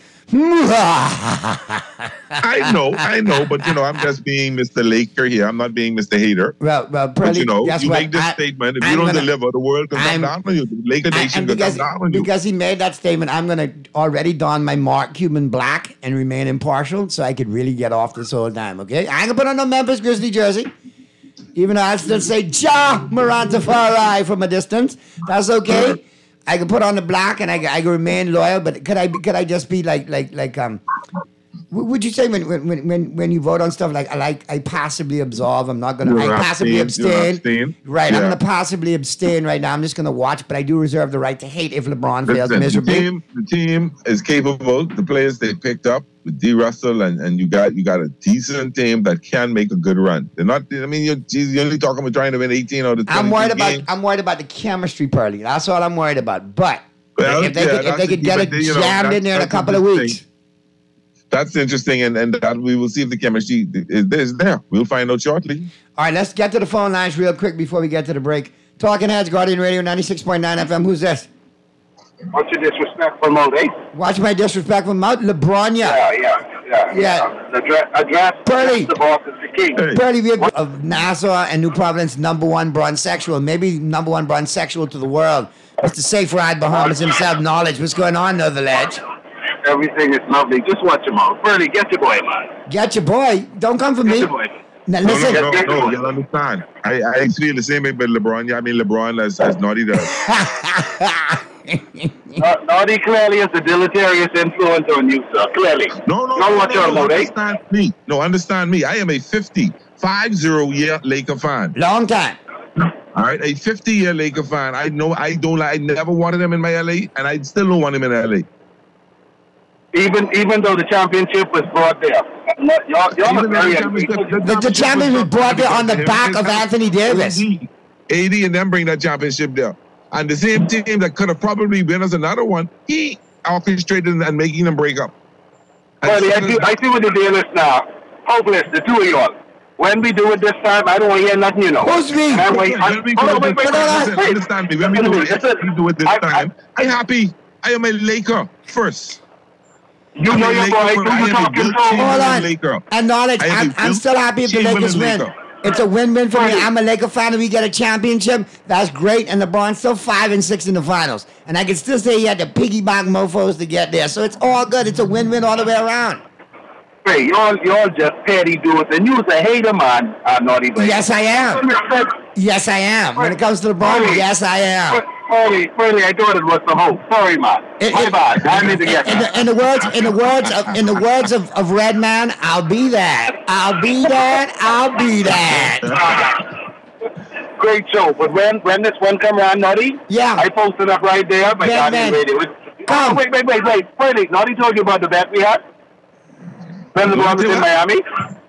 A: I know, I know, but you know, I'm just being Mister Laker here. I'm not being Mister Hater.
C: Well, well,
A: But
C: Pearly,
A: you know,
C: guess
A: you
C: what?
A: make this
C: I-
A: statement. If
C: I'm
A: you don't
C: gonna-
A: deliver, the world can
C: I'm-
A: come down on you. The Laker
C: I-
A: Nation
C: and
A: can
C: because,
A: come down on you.
C: because he made that statement, I'm going to already don my Mark Cuban black and remain impartial so I could really get off this whole time, okay? I ain't going to put on no Memphis Grizzly jersey, even though I still say Ja Morant Tafari from a distance. That's okay. I can put on the black and I, I can remain loyal, but could I be, could I just be like, like, like, um, what would you say when, when, when, when you vote on stuff like, I like, I passively absolve, I'm not going to,
A: You're
C: I passively
A: abstain, you're
C: abstain.
A: abstain.
C: Right, I'm
A: Yeah.
C: going to passively abstain right now. I'm just going to watch, but I do reserve the right to hate if LeBron fails
A: Listen, the
C: miserably.
A: team, the team is capable. The players they picked up with D. Russell and, and you got you got a decent team that can make a good run. They're not. I mean, you're, geez, you're only talking about trying to win eighteen out of twenty-two
C: I'm worried about
A: games.
C: I'm worried about the chemistry, Pearly. That's all I'm worried about. But
A: Well,
C: if they
A: yeah,
C: could, if
A: that's
C: they could
A: a-
C: get
A: but
C: it
A: they- you know,
C: jammed in
A: that's-
C: there in a
A: that's
C: couple of
A: interesting.
C: weeks.
A: That's interesting, and, and that we will see if the chemistry is, is there. We'll find out shortly.
C: All right, let's get to the phone lines real quick before we get to the break. Talking Heads, Guardian Radio, ninety-six point nine F M. Who's this?
E: What's your disrespectful mode, eh?
C: Watch my disrespectful mouth. LeBron,
E: Yeah,
C: yeah.
E: yeah, yeah.
C: Yeah.
E: Address, address
C: Pearly.
E: the boss is the king.
C: Pearly, we have of Nassau and New Providence, number one bronzexual, maybe number one bronzexual to the world. Mister Safe Ride Bahamas himself, knowledge. What's going on, Know the Ledge?
E: Everything is lovely. Just watch him out. Pearly, get your boy, man.
C: Get your boy. Don't come for me.
E: Get your boy.
C: Now,
A: No,
C: listen.
A: no, no, no. You'll understand. I, I feel the same way with LeBron. Yeah, I mean LeBron as as naughty does.
E: Na- Naughty clearly is a deleterious influence on you, sir. Clearly.
A: No, no,
E: Know
A: no,
E: what
A: no,
E: you're
A: no,
E: about, eh?
A: understand me. No, understand me. I am a fifty, five zero year Laker fan.
C: Long time.
A: All right, a fifty-year Laker fan. I know I don't like. I never wanted him in my L A, and I still don't want him in L A.
F: Even even though the championship was brought there, y'all, y'all are very
C: the, the championship was brought there on the back of Anthony Davis.
A: A D and them bring that championship there, and the same team that could have probably been us another one, he orchestrated and making them break up.
F: Buddy, I see, I see what the deal is now. Hopeless, the two of y'all. When we do it this time, I don't want to hear nothing, you know.
C: Who's me?
F: And wait, I,
A: When we
F: hold
A: do
F: on,
A: it
F: wait,
A: this
F: wait,
A: time,
F: wait,
A: listen,
F: wait.
A: understand me. When we do it, we do it this
F: I-
A: time, I'm happy. I am a Laker first.
F: You
A: I'm
F: know
A: a
F: your
A: Laker
F: boy,
A: first.
F: do
A: I
F: you
A: am a
F: talking
A: Bill
F: to?
C: Hold
A: Chamberlain
C: on.
A: Laker.
C: Acknowledge,
A: I am
C: I'm,
A: a
C: I'm
A: Bill
C: still happy if the
A: Chamberlain
C: Lakers win.
A: Laker.
C: It's a win-win for me. I'm a Laker fan and we get a championship. That's great. And LeBron's still five and six in the finals. And I can still say he had to piggyback mofos to get there. So it's all good. It's a win-win all the way around.
F: Hey, y'all, y'all just petty dudes, and you's a hater, man, uh, Naughty Boy.
C: Yes, I am. Yes, I am. When it comes to LeBron,
F: Sorry.
C: yes, I am.
F: Sorry, sorry, I thought it was the hope. Sorry, man.
C: It-
F: My
C: it-
F: bad. I need to get
C: In the, in the words, in the words, of, in the words of, of Redman, I'll be that. I'll be that. I'll be that.
F: Great show, but when when this one come around, Naughty,
C: yeah,
F: I posted up right there. My
C: Yeah,
F: God,
C: man.
F: radio. Oh, wait, wait, wait, wait, wait. Naughty told you about the bet we had. When LeBron was in Miami.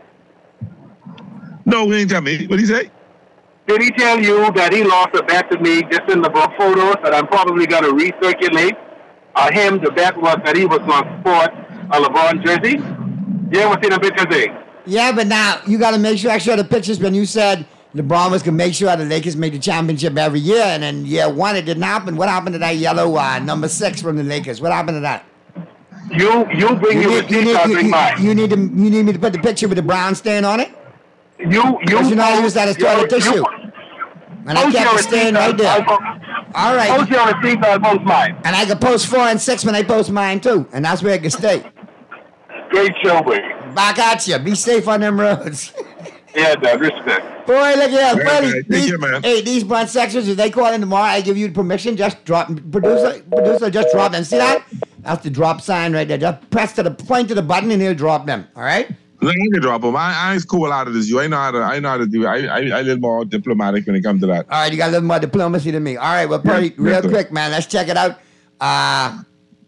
A: No, he ain't tell me. What did he say?
F: Did he tell you that he lost a bet to me just in the book photos that I'm probably going to recirculate? Uh, him, the bet was that he was going to sport a LeBron jersey. You ever seen a picture thing?
C: Yeah, but now you got to make sure I show the pictures when you said LeBron was going to make sure the Lakers make the championship every year, and then year one it didn't happen. What happened to that yellow uh, number six from the Lakers? What happened to that?
F: You you bring your
C: need, you,
F: receipts,
C: need,
F: I'll
C: you,
F: bring
C: you-
F: mine.
C: you need to you need me to put the picture with the brown stain on it.
F: You you
C: Because you know I use that as toilet
F: you-
C: tissue, and I
F: Post
C: kept
F: your
C: the stain
F: receipts,
C: right there.
F: I'll po-
C: All right.
F: Post your receipts, I'll post mine.
C: And I can post four and six when I post mine too, and that's where it can stay.
F: Great show, boy.
C: Back at you. Be safe on them roads.
F: Yeah, Doug, respect.
C: Boy, look here,
A: All right,
C: Freddie.
A: man. Take
C: These,
A: care, man.
C: hey, these brunch sections, if they call in tomorrow, I give you the permission. Just drop, producer, producer, just drop them. See that? That's the drop sign right there. Just press to the point to the button, and he'll drop them. All right?
A: Let me drop him. I, I ain't cool out of this. You, I know how to. I know how to do it. I, I, I a little more diplomatic when it comes to that.
C: All right, you got a little more diplomacy than me. All right, well, Purdy,
A: Yeah,
C: real
A: yes, sir.
C: quick, man. Let's check it out. Uh,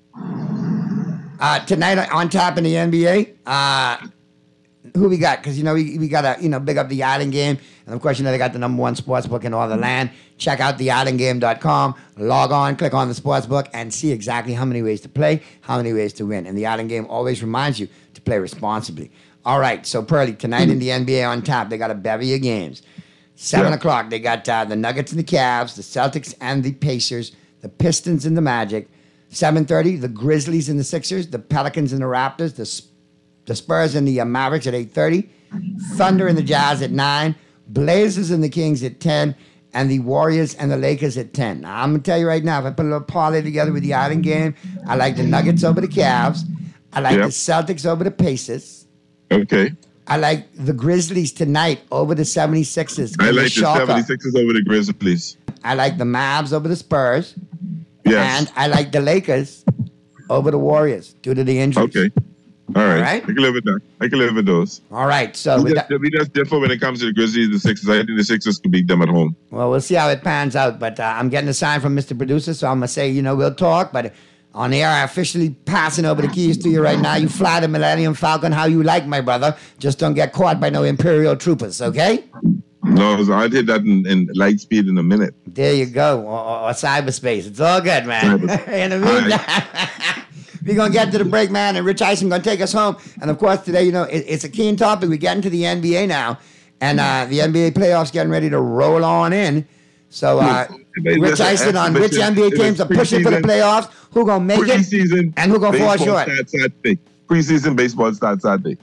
C: uh, tonight on top in the N B A. Uh, who we got? Because, you know, we, we got to, you know, big up the Island Game. And, of course, you know, they got the number one sports book in all the land. Check out the island game dot com. Log on, click on the sports book, and see exactly how many ways to play, how many ways to win. And the Island Game always reminds you to play responsibly. All right, so, Pearly, tonight in the N B A on top, they got a bevy of games. Seven
A: Yeah.
C: o'clock, they got uh, the Nuggets and the Cavs, the Celtics and the Pacers, the Pistons and the Magic. seven thirty, the Grizzlies and the Sixers, the Pelicans and the Raptors, the, Sp- the Spurs and the uh, Mavericks at eight thirty, Thunder and the Jazz at nine, Blazers and the Kings at ten, and the Warriors and the Lakers at ten. Now, I'm going to tell you right now, if I put a little parlay together with the Island Game, I like the Nuggets over the Cavs. I like
A: Yep.
C: the Celtics over the Pacers.
A: Okay.
C: I like the Grizzlies tonight over the seventy-sixers.
A: I like the
C: Shocker.
A: seventy-sixers over the Grizzlies.
C: I like the Mavs over the Spurs.
A: Yes.
C: And I like the Lakers over the Warriors due to the injuries.
A: Okay. All right.
C: All right.
A: I can live with that. I can live with those.
C: All right. So,
A: we
C: with
A: just,
C: that,
A: we just differ when it comes to the Grizzlies and the Sixers. I think the Sixers could beat them at home.
C: well, we'll see how it pans out. But uh, I'm getting a sign from Mister Producer, so I'm going to say, you know, we'll talk. But on the air, I'm officially passing over the keys to you right now. You fly the Millennium Falcon how you like, my brother. Just don't get caught by no Imperial troopers, okay?
A: No, so I'd hit that in, in light speed in a minute.
C: There you go. Or, or, or cyberspace. It's all good, man. In the meantime, we're going to get to the break, man, and Rich Eisen going to take us home. And, of course, today, you know, it, it's a keen topic. We're getting to the N B A now, and uh, the N B A playoffs getting ready to roll on in. So, uh, Rich Eisen on which N B A teams are pushing for the playoffs, who going to make it,
A: Preseason
C: and who going to fall
A: baseball
C: short.
A: starts Saturday. Preseason baseball starts Saturday.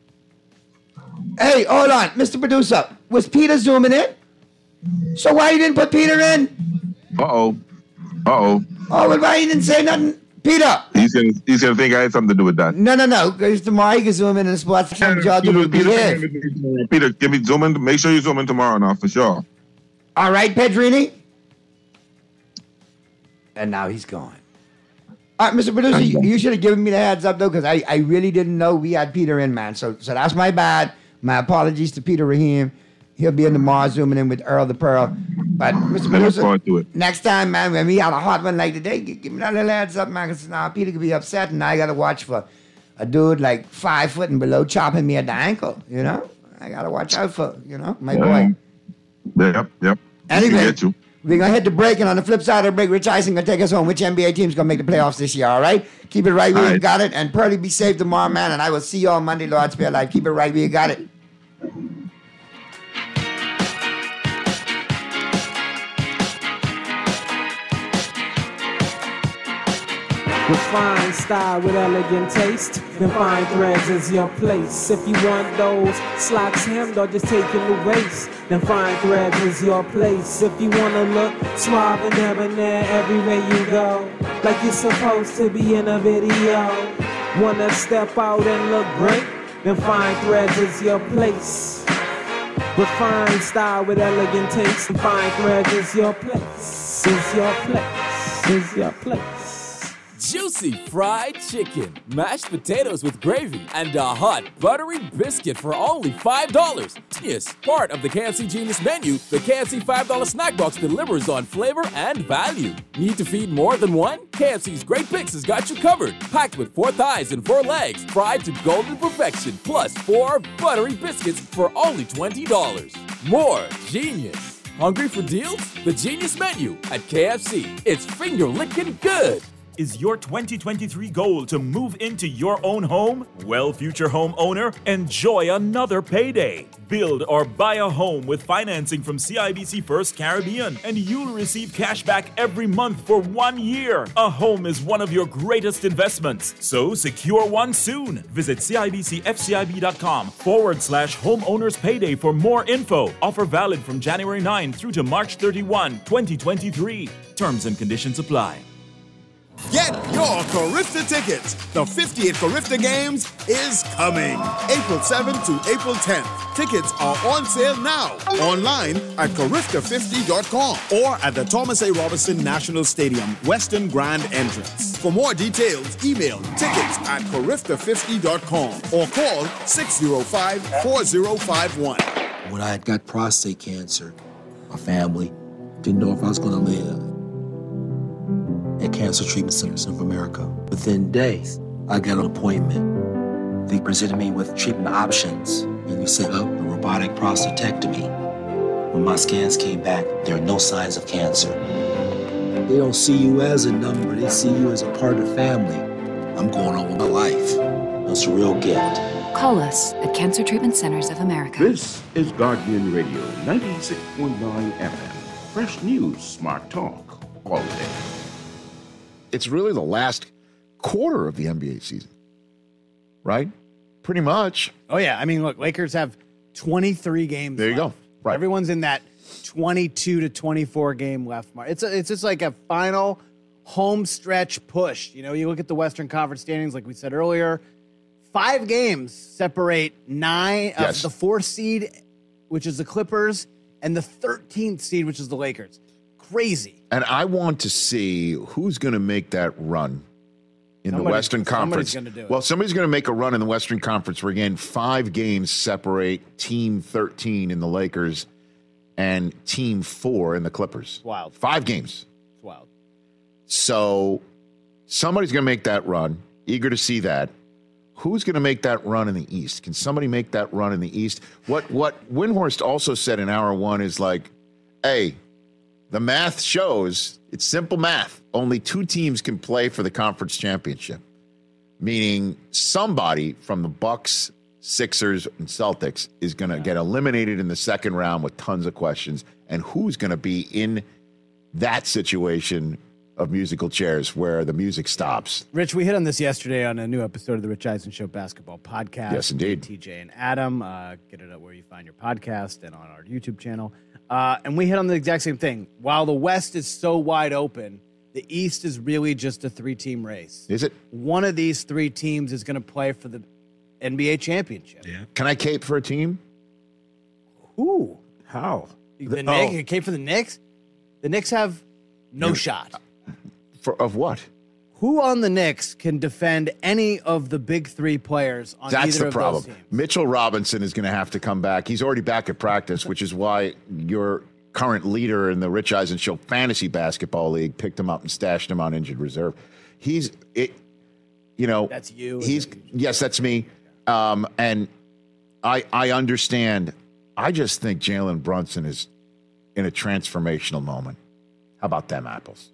C: Hey, hold on. Mister Producer, was Peter zooming in? So why you didn't put Peter in?
A: Uh-oh. Uh-oh.
C: Oh, well, why you didn't say nothing? Peter.
A: He's gonna he's gonna think I had something to do with that.
C: No, no, no. Because tomorrow he can zoom in and sports some job to
A: Peter,
C: behave.
A: Peter, Peter, give me zoom in. Make sure you zoom in tomorrow now for sure.
C: All right, Pedrini. And now he's gone. All right, Mister Producer, you, you should have given me the heads up though, because I, I really didn't know we had Peter in, man. So so that's my bad. My apologies to Peter Rahim. He'll be in tomorrow zooming in with Earl the Pearl. But Mister
A: Looking
C: Producer,
A: forward to it.
C: next time, man, when we have a hot one like today, give, give me that little heads up, man, because now Peter could be upset, and I got to watch for a dude like five foot and below chopping me at the ankle, you know? I got to watch out for, you know, my boy.
A: Um, yep, yep.
C: Anyway,
A: Get you.
C: we're going to hit the break, and on the flip side of the break, Rich Eisen going to take us home. Which N B A team's going to make the playoffs this year, all right? Keep it right where
A: All
C: you
A: right.
C: got it, and Pearly, be safe tomorrow, man, and I will see you on Monday, Lord Spare Life. Keep it right where you got it.
J: Refined style with elegant taste. Then fine threads is your place. If you want those slacks hemmed or just taking the waist, then fine threads is your place. If you wanna look suave and debonair everywhere you go, like you're supposed to be in a video. Wanna step out and look great? Then fine threads is your place. Refined style with elegant taste. And fine threads is your place. Is your place. Is your place.
G: Juicy fried chicken, mashed potatoes with gravy, and a hot buttery biscuit for only five dollars. Yes, part of the K F C Genius menu, the K F C five dollar snack box delivers on flavor and value. Need to feed more than one? K F C's Great Picks has got you covered. Packed with four thighs and four legs, fried to golden perfection, plus four buttery biscuits for only twenty dollars. More genius. Hungry for deals? The Genius menu at K F C. It's finger-licking good.
V: Is your twenty twenty-three goal to move into your own home? Well, future homeowner, enjoy another payday. Build or buy a home with financing from C I B C First Caribbean, and you'll receive cash back every month for one year. A home is one of your greatest investments, so secure one soon. Visit CIBCFCIB.com forward slash homeowners payday for more info. Offer valid from January ninth through to March thirty-first, twenty twenty-three. Terms and conditions apply.
K: Get your Carifta tickets. The fiftieth Carifta Games is coming. April seventh to April tenth. Tickets are on sale now. Online at carifta fifty dot com or at the Thomas A. Robinson National Stadium, Western Grand Entrance. For more details, email tickets at carifta fifty dot com or call six oh five, four oh five one.
M: When I had got prostate cancer, my family didn't know if I was going to live. At Cancer Treatment Centers of America, within days, I got an appointment. They presented me with treatment options, and we set up a robotic prostatectomy. When my scans came back, there are no signs of cancer. They don't see you as a number, they see you as a part of the family. I'm going on with my life. It's a real gift.
N: Call us at Cancer Treatment Centers of America.
Q: This is Guardian Radio, ninety-six point nine F M. Fresh news, smart talk, all day.
W: It's really the last quarter of the N B A season, right? Pretty much.
X: Oh, yeah. I mean, look, Lakers have twenty-three games
W: There you
X: left.
W: go. Right.
X: Everyone's in that twenty-two to twenty-four game left mark. It's, a, it's just like a final home stretch push. You know, you look at the Western Conference standings, like we said earlier, five games separate nine
W: Yes.
X: of the fourth seed, which is the Clippers, and the thirteenth seed, which is the Lakers. Crazy.
W: And I want to see who's going to make that run in
X: Somebody-
W: the Western
X: somebody's
W: Conference.
X: gonna do it.
W: Well, somebody's going to make a run in the Western Conference where, again, five games separate Team thirteen in the Lakers and Team four in the Clippers.
X: Wild.
W: Five games.
X: It's wild.
W: So somebody's going to make that run. Eager to see that. Who's going to make that run in the East? Can somebody make that run in the East? What what Windhorst also said in hour one is like, hey, the math shows it's simple math. Only two teams can play for the conference championship, meaning somebody from the Bucks, Sixers, and Celtics is going to get eliminated in the second round with tons of questions. And who's going to be in that situation of musical chairs where the music stops?
X: Rich, we hit on this yesterday on a new episode of the Rich Eisen Show basketball podcast.
W: Yes, indeed.
X: T J and Adam. Uh, get it up where you find your podcast and on our YouTube channel. Uh, and we hit on the exact same thing. While the West is so wide open, the East is really just a three-team race.
W: Is it?
X: One of these three teams is going to play for the N B A championship.
W: Yeah. Can I cape for a team?
X: Who?
W: How?
X: The,
W: The-
X: Knicks?
W: oh.
X: You came for the Knicks? The Knicks have no
W: Yeah.
X: shot.
W: For of what?
X: Who on the Knicks can defend any of the big three players on
W: That's
X: either
W: the
X: of
W: problem.
X: those teams?
W: Mitchell Robinson is going to have to come back. He's already back at practice, which is why your current leader in the Rich Eisen Show Fantasy Basketball League, picked him up and stashed him on injured reserve. He's it, you know,
X: That's you.
W: He's yes, that's me. Um, and I I understand. I just think Jalen Brunson is in a transformational moment. How about them apples?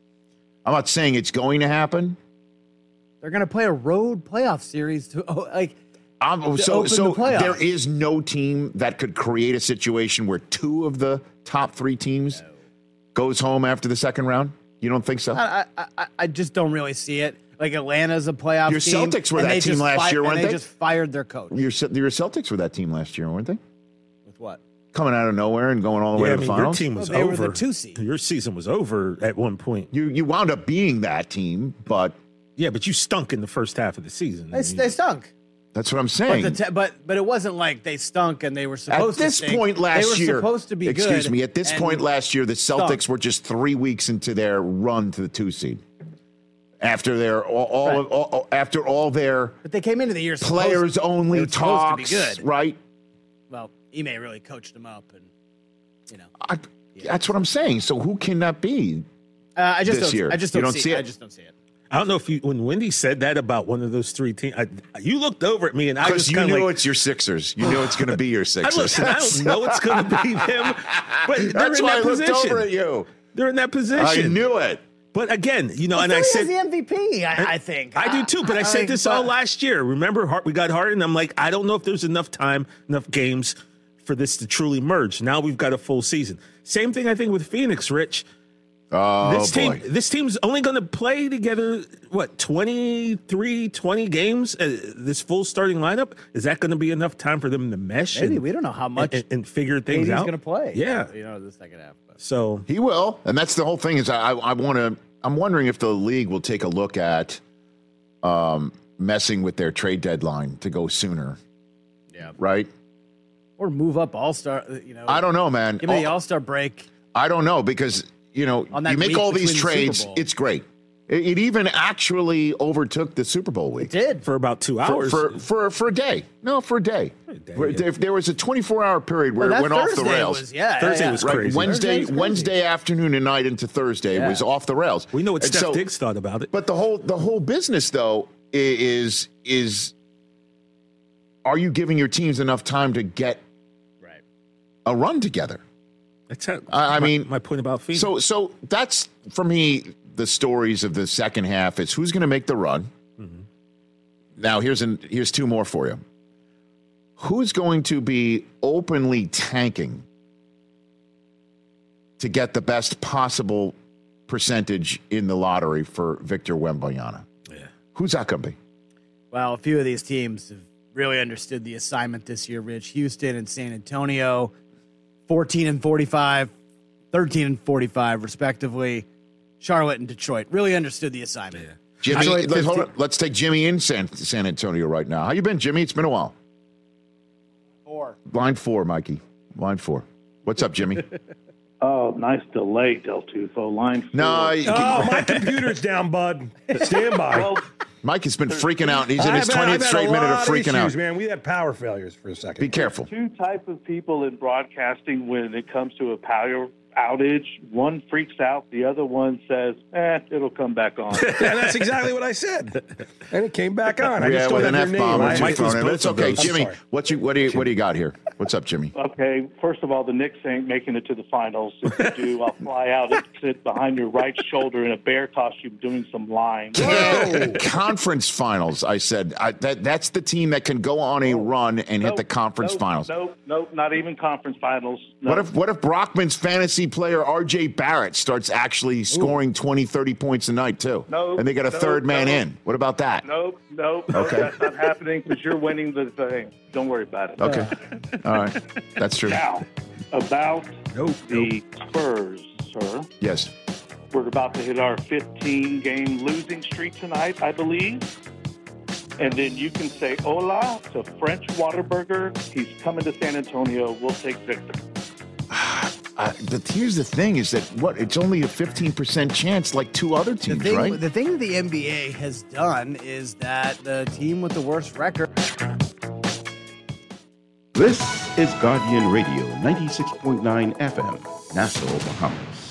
W: I'm not saying it's going to happen.
X: They're going to play a road playoff series to oh, like.
W: Um,
X: to
W: so
X: open
W: so
X: the playoffs.
W: there is no team that could create a situation where two of the top three teams goes home after the second round. You don't think so?
X: I, I, I just don't really see it. Like Atlanta's a playoff
W: Your
X: team.
W: Celtics were
X: and
W: that
X: they
W: team
X: just
W: last
X: fi-
W: year, weren't
X: and
W: they?
X: They just fired their coach.
W: Your, your Celtics were that team last year, weren't they?
X: With what?
W: Coming out of nowhere and going all the
B: Yeah,
W: way
B: I
W: to the
B: mean,
W: finals.
B: your team was
X: Well, they were
B: over.
X: the two seed.
B: Your season was over at one point.
W: You you wound up being that team, but
B: yeah, but you stunk in the first half of the season.
X: They, they stunk.
W: That's what I'm saying.
X: But, the te- but but it wasn't like they stunk and they were supposed
W: At this
X: to stink.
W: point last
X: they were
W: year,
X: supposed to be
W: excuse
X: good
W: me, at this
X: and
W: point last year, the Celtics
X: stunk.
W: were just three weeks into their run to the two seed. After their all, all,
X: Right.
W: all, all after all their
X: But they came into the year supposed-
W: players
X: they
W: only
X: were supposed
W: talks,
X: to be good.
W: right?
X: Well, Ime really coached them up, and you know.
W: I, That's what I'm saying. So who can that be?
X: Uh, I just
W: this
X: don't.
W: year?
X: I just
W: You
X: don't,
W: don't
X: see,
W: see
X: it.
W: it?
X: I just don't see it.
B: I don't know if you, when Wendy said that about one of those three teams, I, you looked over at me and I
W: Because
B: was
W: you
B: kind
W: knew
B: of like,
W: it's your Sixers. You knew it's going to be your
B: I,
W: Sixers.
B: listen, I don't know it's going to be them, but they're
W: That's
B: in
W: why
B: that
W: I looked
B: position.
W: over at you.
B: They're in that position.
W: I knew it.
B: But again, you know,
X: Well,
B: and I
X: Philly
B: said
X: is the M V P. I, I think
B: I do too. But I,
X: I
B: said
X: think,
B: this
X: but-
B: all last year. Remember, Hart, we got Harden. I'm like, I don't know if there's enough time, enough games for this to truly merge. Now we've got a full season. Same thing, I think, with Phoenix, Rich.
W: Oh,
B: this team,
W: boy.
B: this team's only going to play together, what, twenty-three, twenty games? Uh, this full starting lineup? Is that going to be enough time for them to mesh?
X: Maybe
B: and,
X: we don't know how much
B: and, and figure things
X: K D's
B: out.
X: going to play.
B: Yeah.
X: you know, the second half. But.
B: So
W: he will, and that's the whole thing. Is I I want to. I'm wondering if the league will take a look at um, messing with their trade deadline to go sooner.
X: Yeah.
W: Right.
X: Or move up All Star. You know,
W: I don't know, man.
X: Give me the
W: All-
X: All Star break.
W: I don't know because you know
X: On that
W: you make
X: week
W: all these
X: between the Super
W: trades.
X: Bowl.
W: It's great. It, it even actually overtook the Super Bowl week.
X: It did
B: for about two
W: For,
B: hours.
W: for for for a day. No, for a day. For-
B: yeah.
W: If there was a twenty-four hour period where
X: Well,
W: it
X: that
W: went off the
X: Thursday
W: rails.
X: was- yeah,
B: Thursday
X: yeah,
B: was
W: Right,
B: crazy.
W: Wednesday,
X: Thursday was crazy.
W: Wednesday afternoon and night into Thursday
X: Yeah.
W: was off the rails.
B: we know what
W: And
B: Steph
W: so-
B: Diggs thought about it.
W: But the whole the whole business though i- is is are you giving your teams enough time to get
X: Right.
W: a run together?
B: That's how,
W: I, I
B: my,
W: mean,
B: my point about Phoenix.
W: so so that's for me the stories of the second half is who's going to make the run.
B: Mm-hmm.
W: Now here's an here's two more for you. Who's going to be openly tanking to get the best possible percentage in the lottery for Victor Wembanyama?
B: Yeah.
W: Who's that going to be?
X: Well, a few of these teams have really understood the assignment this year, Rich. Houston and San Antonio, fourteen and forty-five, thirteen and forty-five, respectively. Charlotte and Detroit really understood the assignment. Yeah.
W: Jimmy,
X: Detroit
W: let's, hold
X: fifteen
W: on. Let's take Jimmy in San, San Antonio right now. How you been, Jimmy? It's been a while.
X: Four.
W: Line four, Mikey. Line four. What's up, Jimmy?
I: Oh, nice delay, Del Tufo. Line four.
W: No, you-
P: Oh, my computer's down, bud. Stand by.
I: Well,
W: Mike has been freaking out. He's in his
P: I've had-
W: twentieth
P: I've had
W: straight
P: a
W: minute of
P: lot
W: freaking out.
P: issues, man. We had power failures for a second.
W: Be careful.
I: two type of people in broadcasting when it comes to a power outage. One freaks out. The other one says, eh, it'll come back on.
P: Yeah, that's exactly what I said. And it came back on. I
W: Yeah,
P: just don't
W: with
P: have
W: an
P: your
W: F
P: name.
W: bomb or
P: I-
W: two
B: Mike was
W: thrown in. But it's
B: both of
W: okay,
B: those.
W: Jimmy.
P: I'm sorry.
W: What you what do you what do you got here? What's up, Jimmy?
I: Okay, first of all, the Knicks ain't making it to the finals. If you do, I'll fly out and sit behind your right shoulder in a bear costume doing some lines.
W: Conference finals. I said I, that that's the team that can go on a run and hit
I: Nope,
W: the conference
I: nope,
W: finals.
I: Nope, nope, not even conference finals. No.
W: What if what if Brockman's fantasy player R J Barrett starts actually scoring twenty, thirty points a night too?
I: No,
W: And they got a
I: no,
W: third man
I: no.
W: in. What about that?
I: Nope, nope, nope.
W: Okay.
I: That's not happening because you're winning the thing. Don't worry about it.
W: Okay. All right. That's true.
I: Now, about
B: Nope,
I: the Spurs, sir.
W: Yes.
I: We're about to hit our fifteen-game losing streak tonight, I believe. And then you can say hola to French Waterburger. He's coming to San Antonio. We'll take Victor.
W: Uh, the, here's the thing: is that what? It's only a fifteen percent chance, like two other
X: The
W: teams,
X: thing,
W: right?
X: the thing that the N B A has done is that the team with the worst record.
Q: This is Guardian Radio ninety-six point nine F M, Nassau, Bahamas.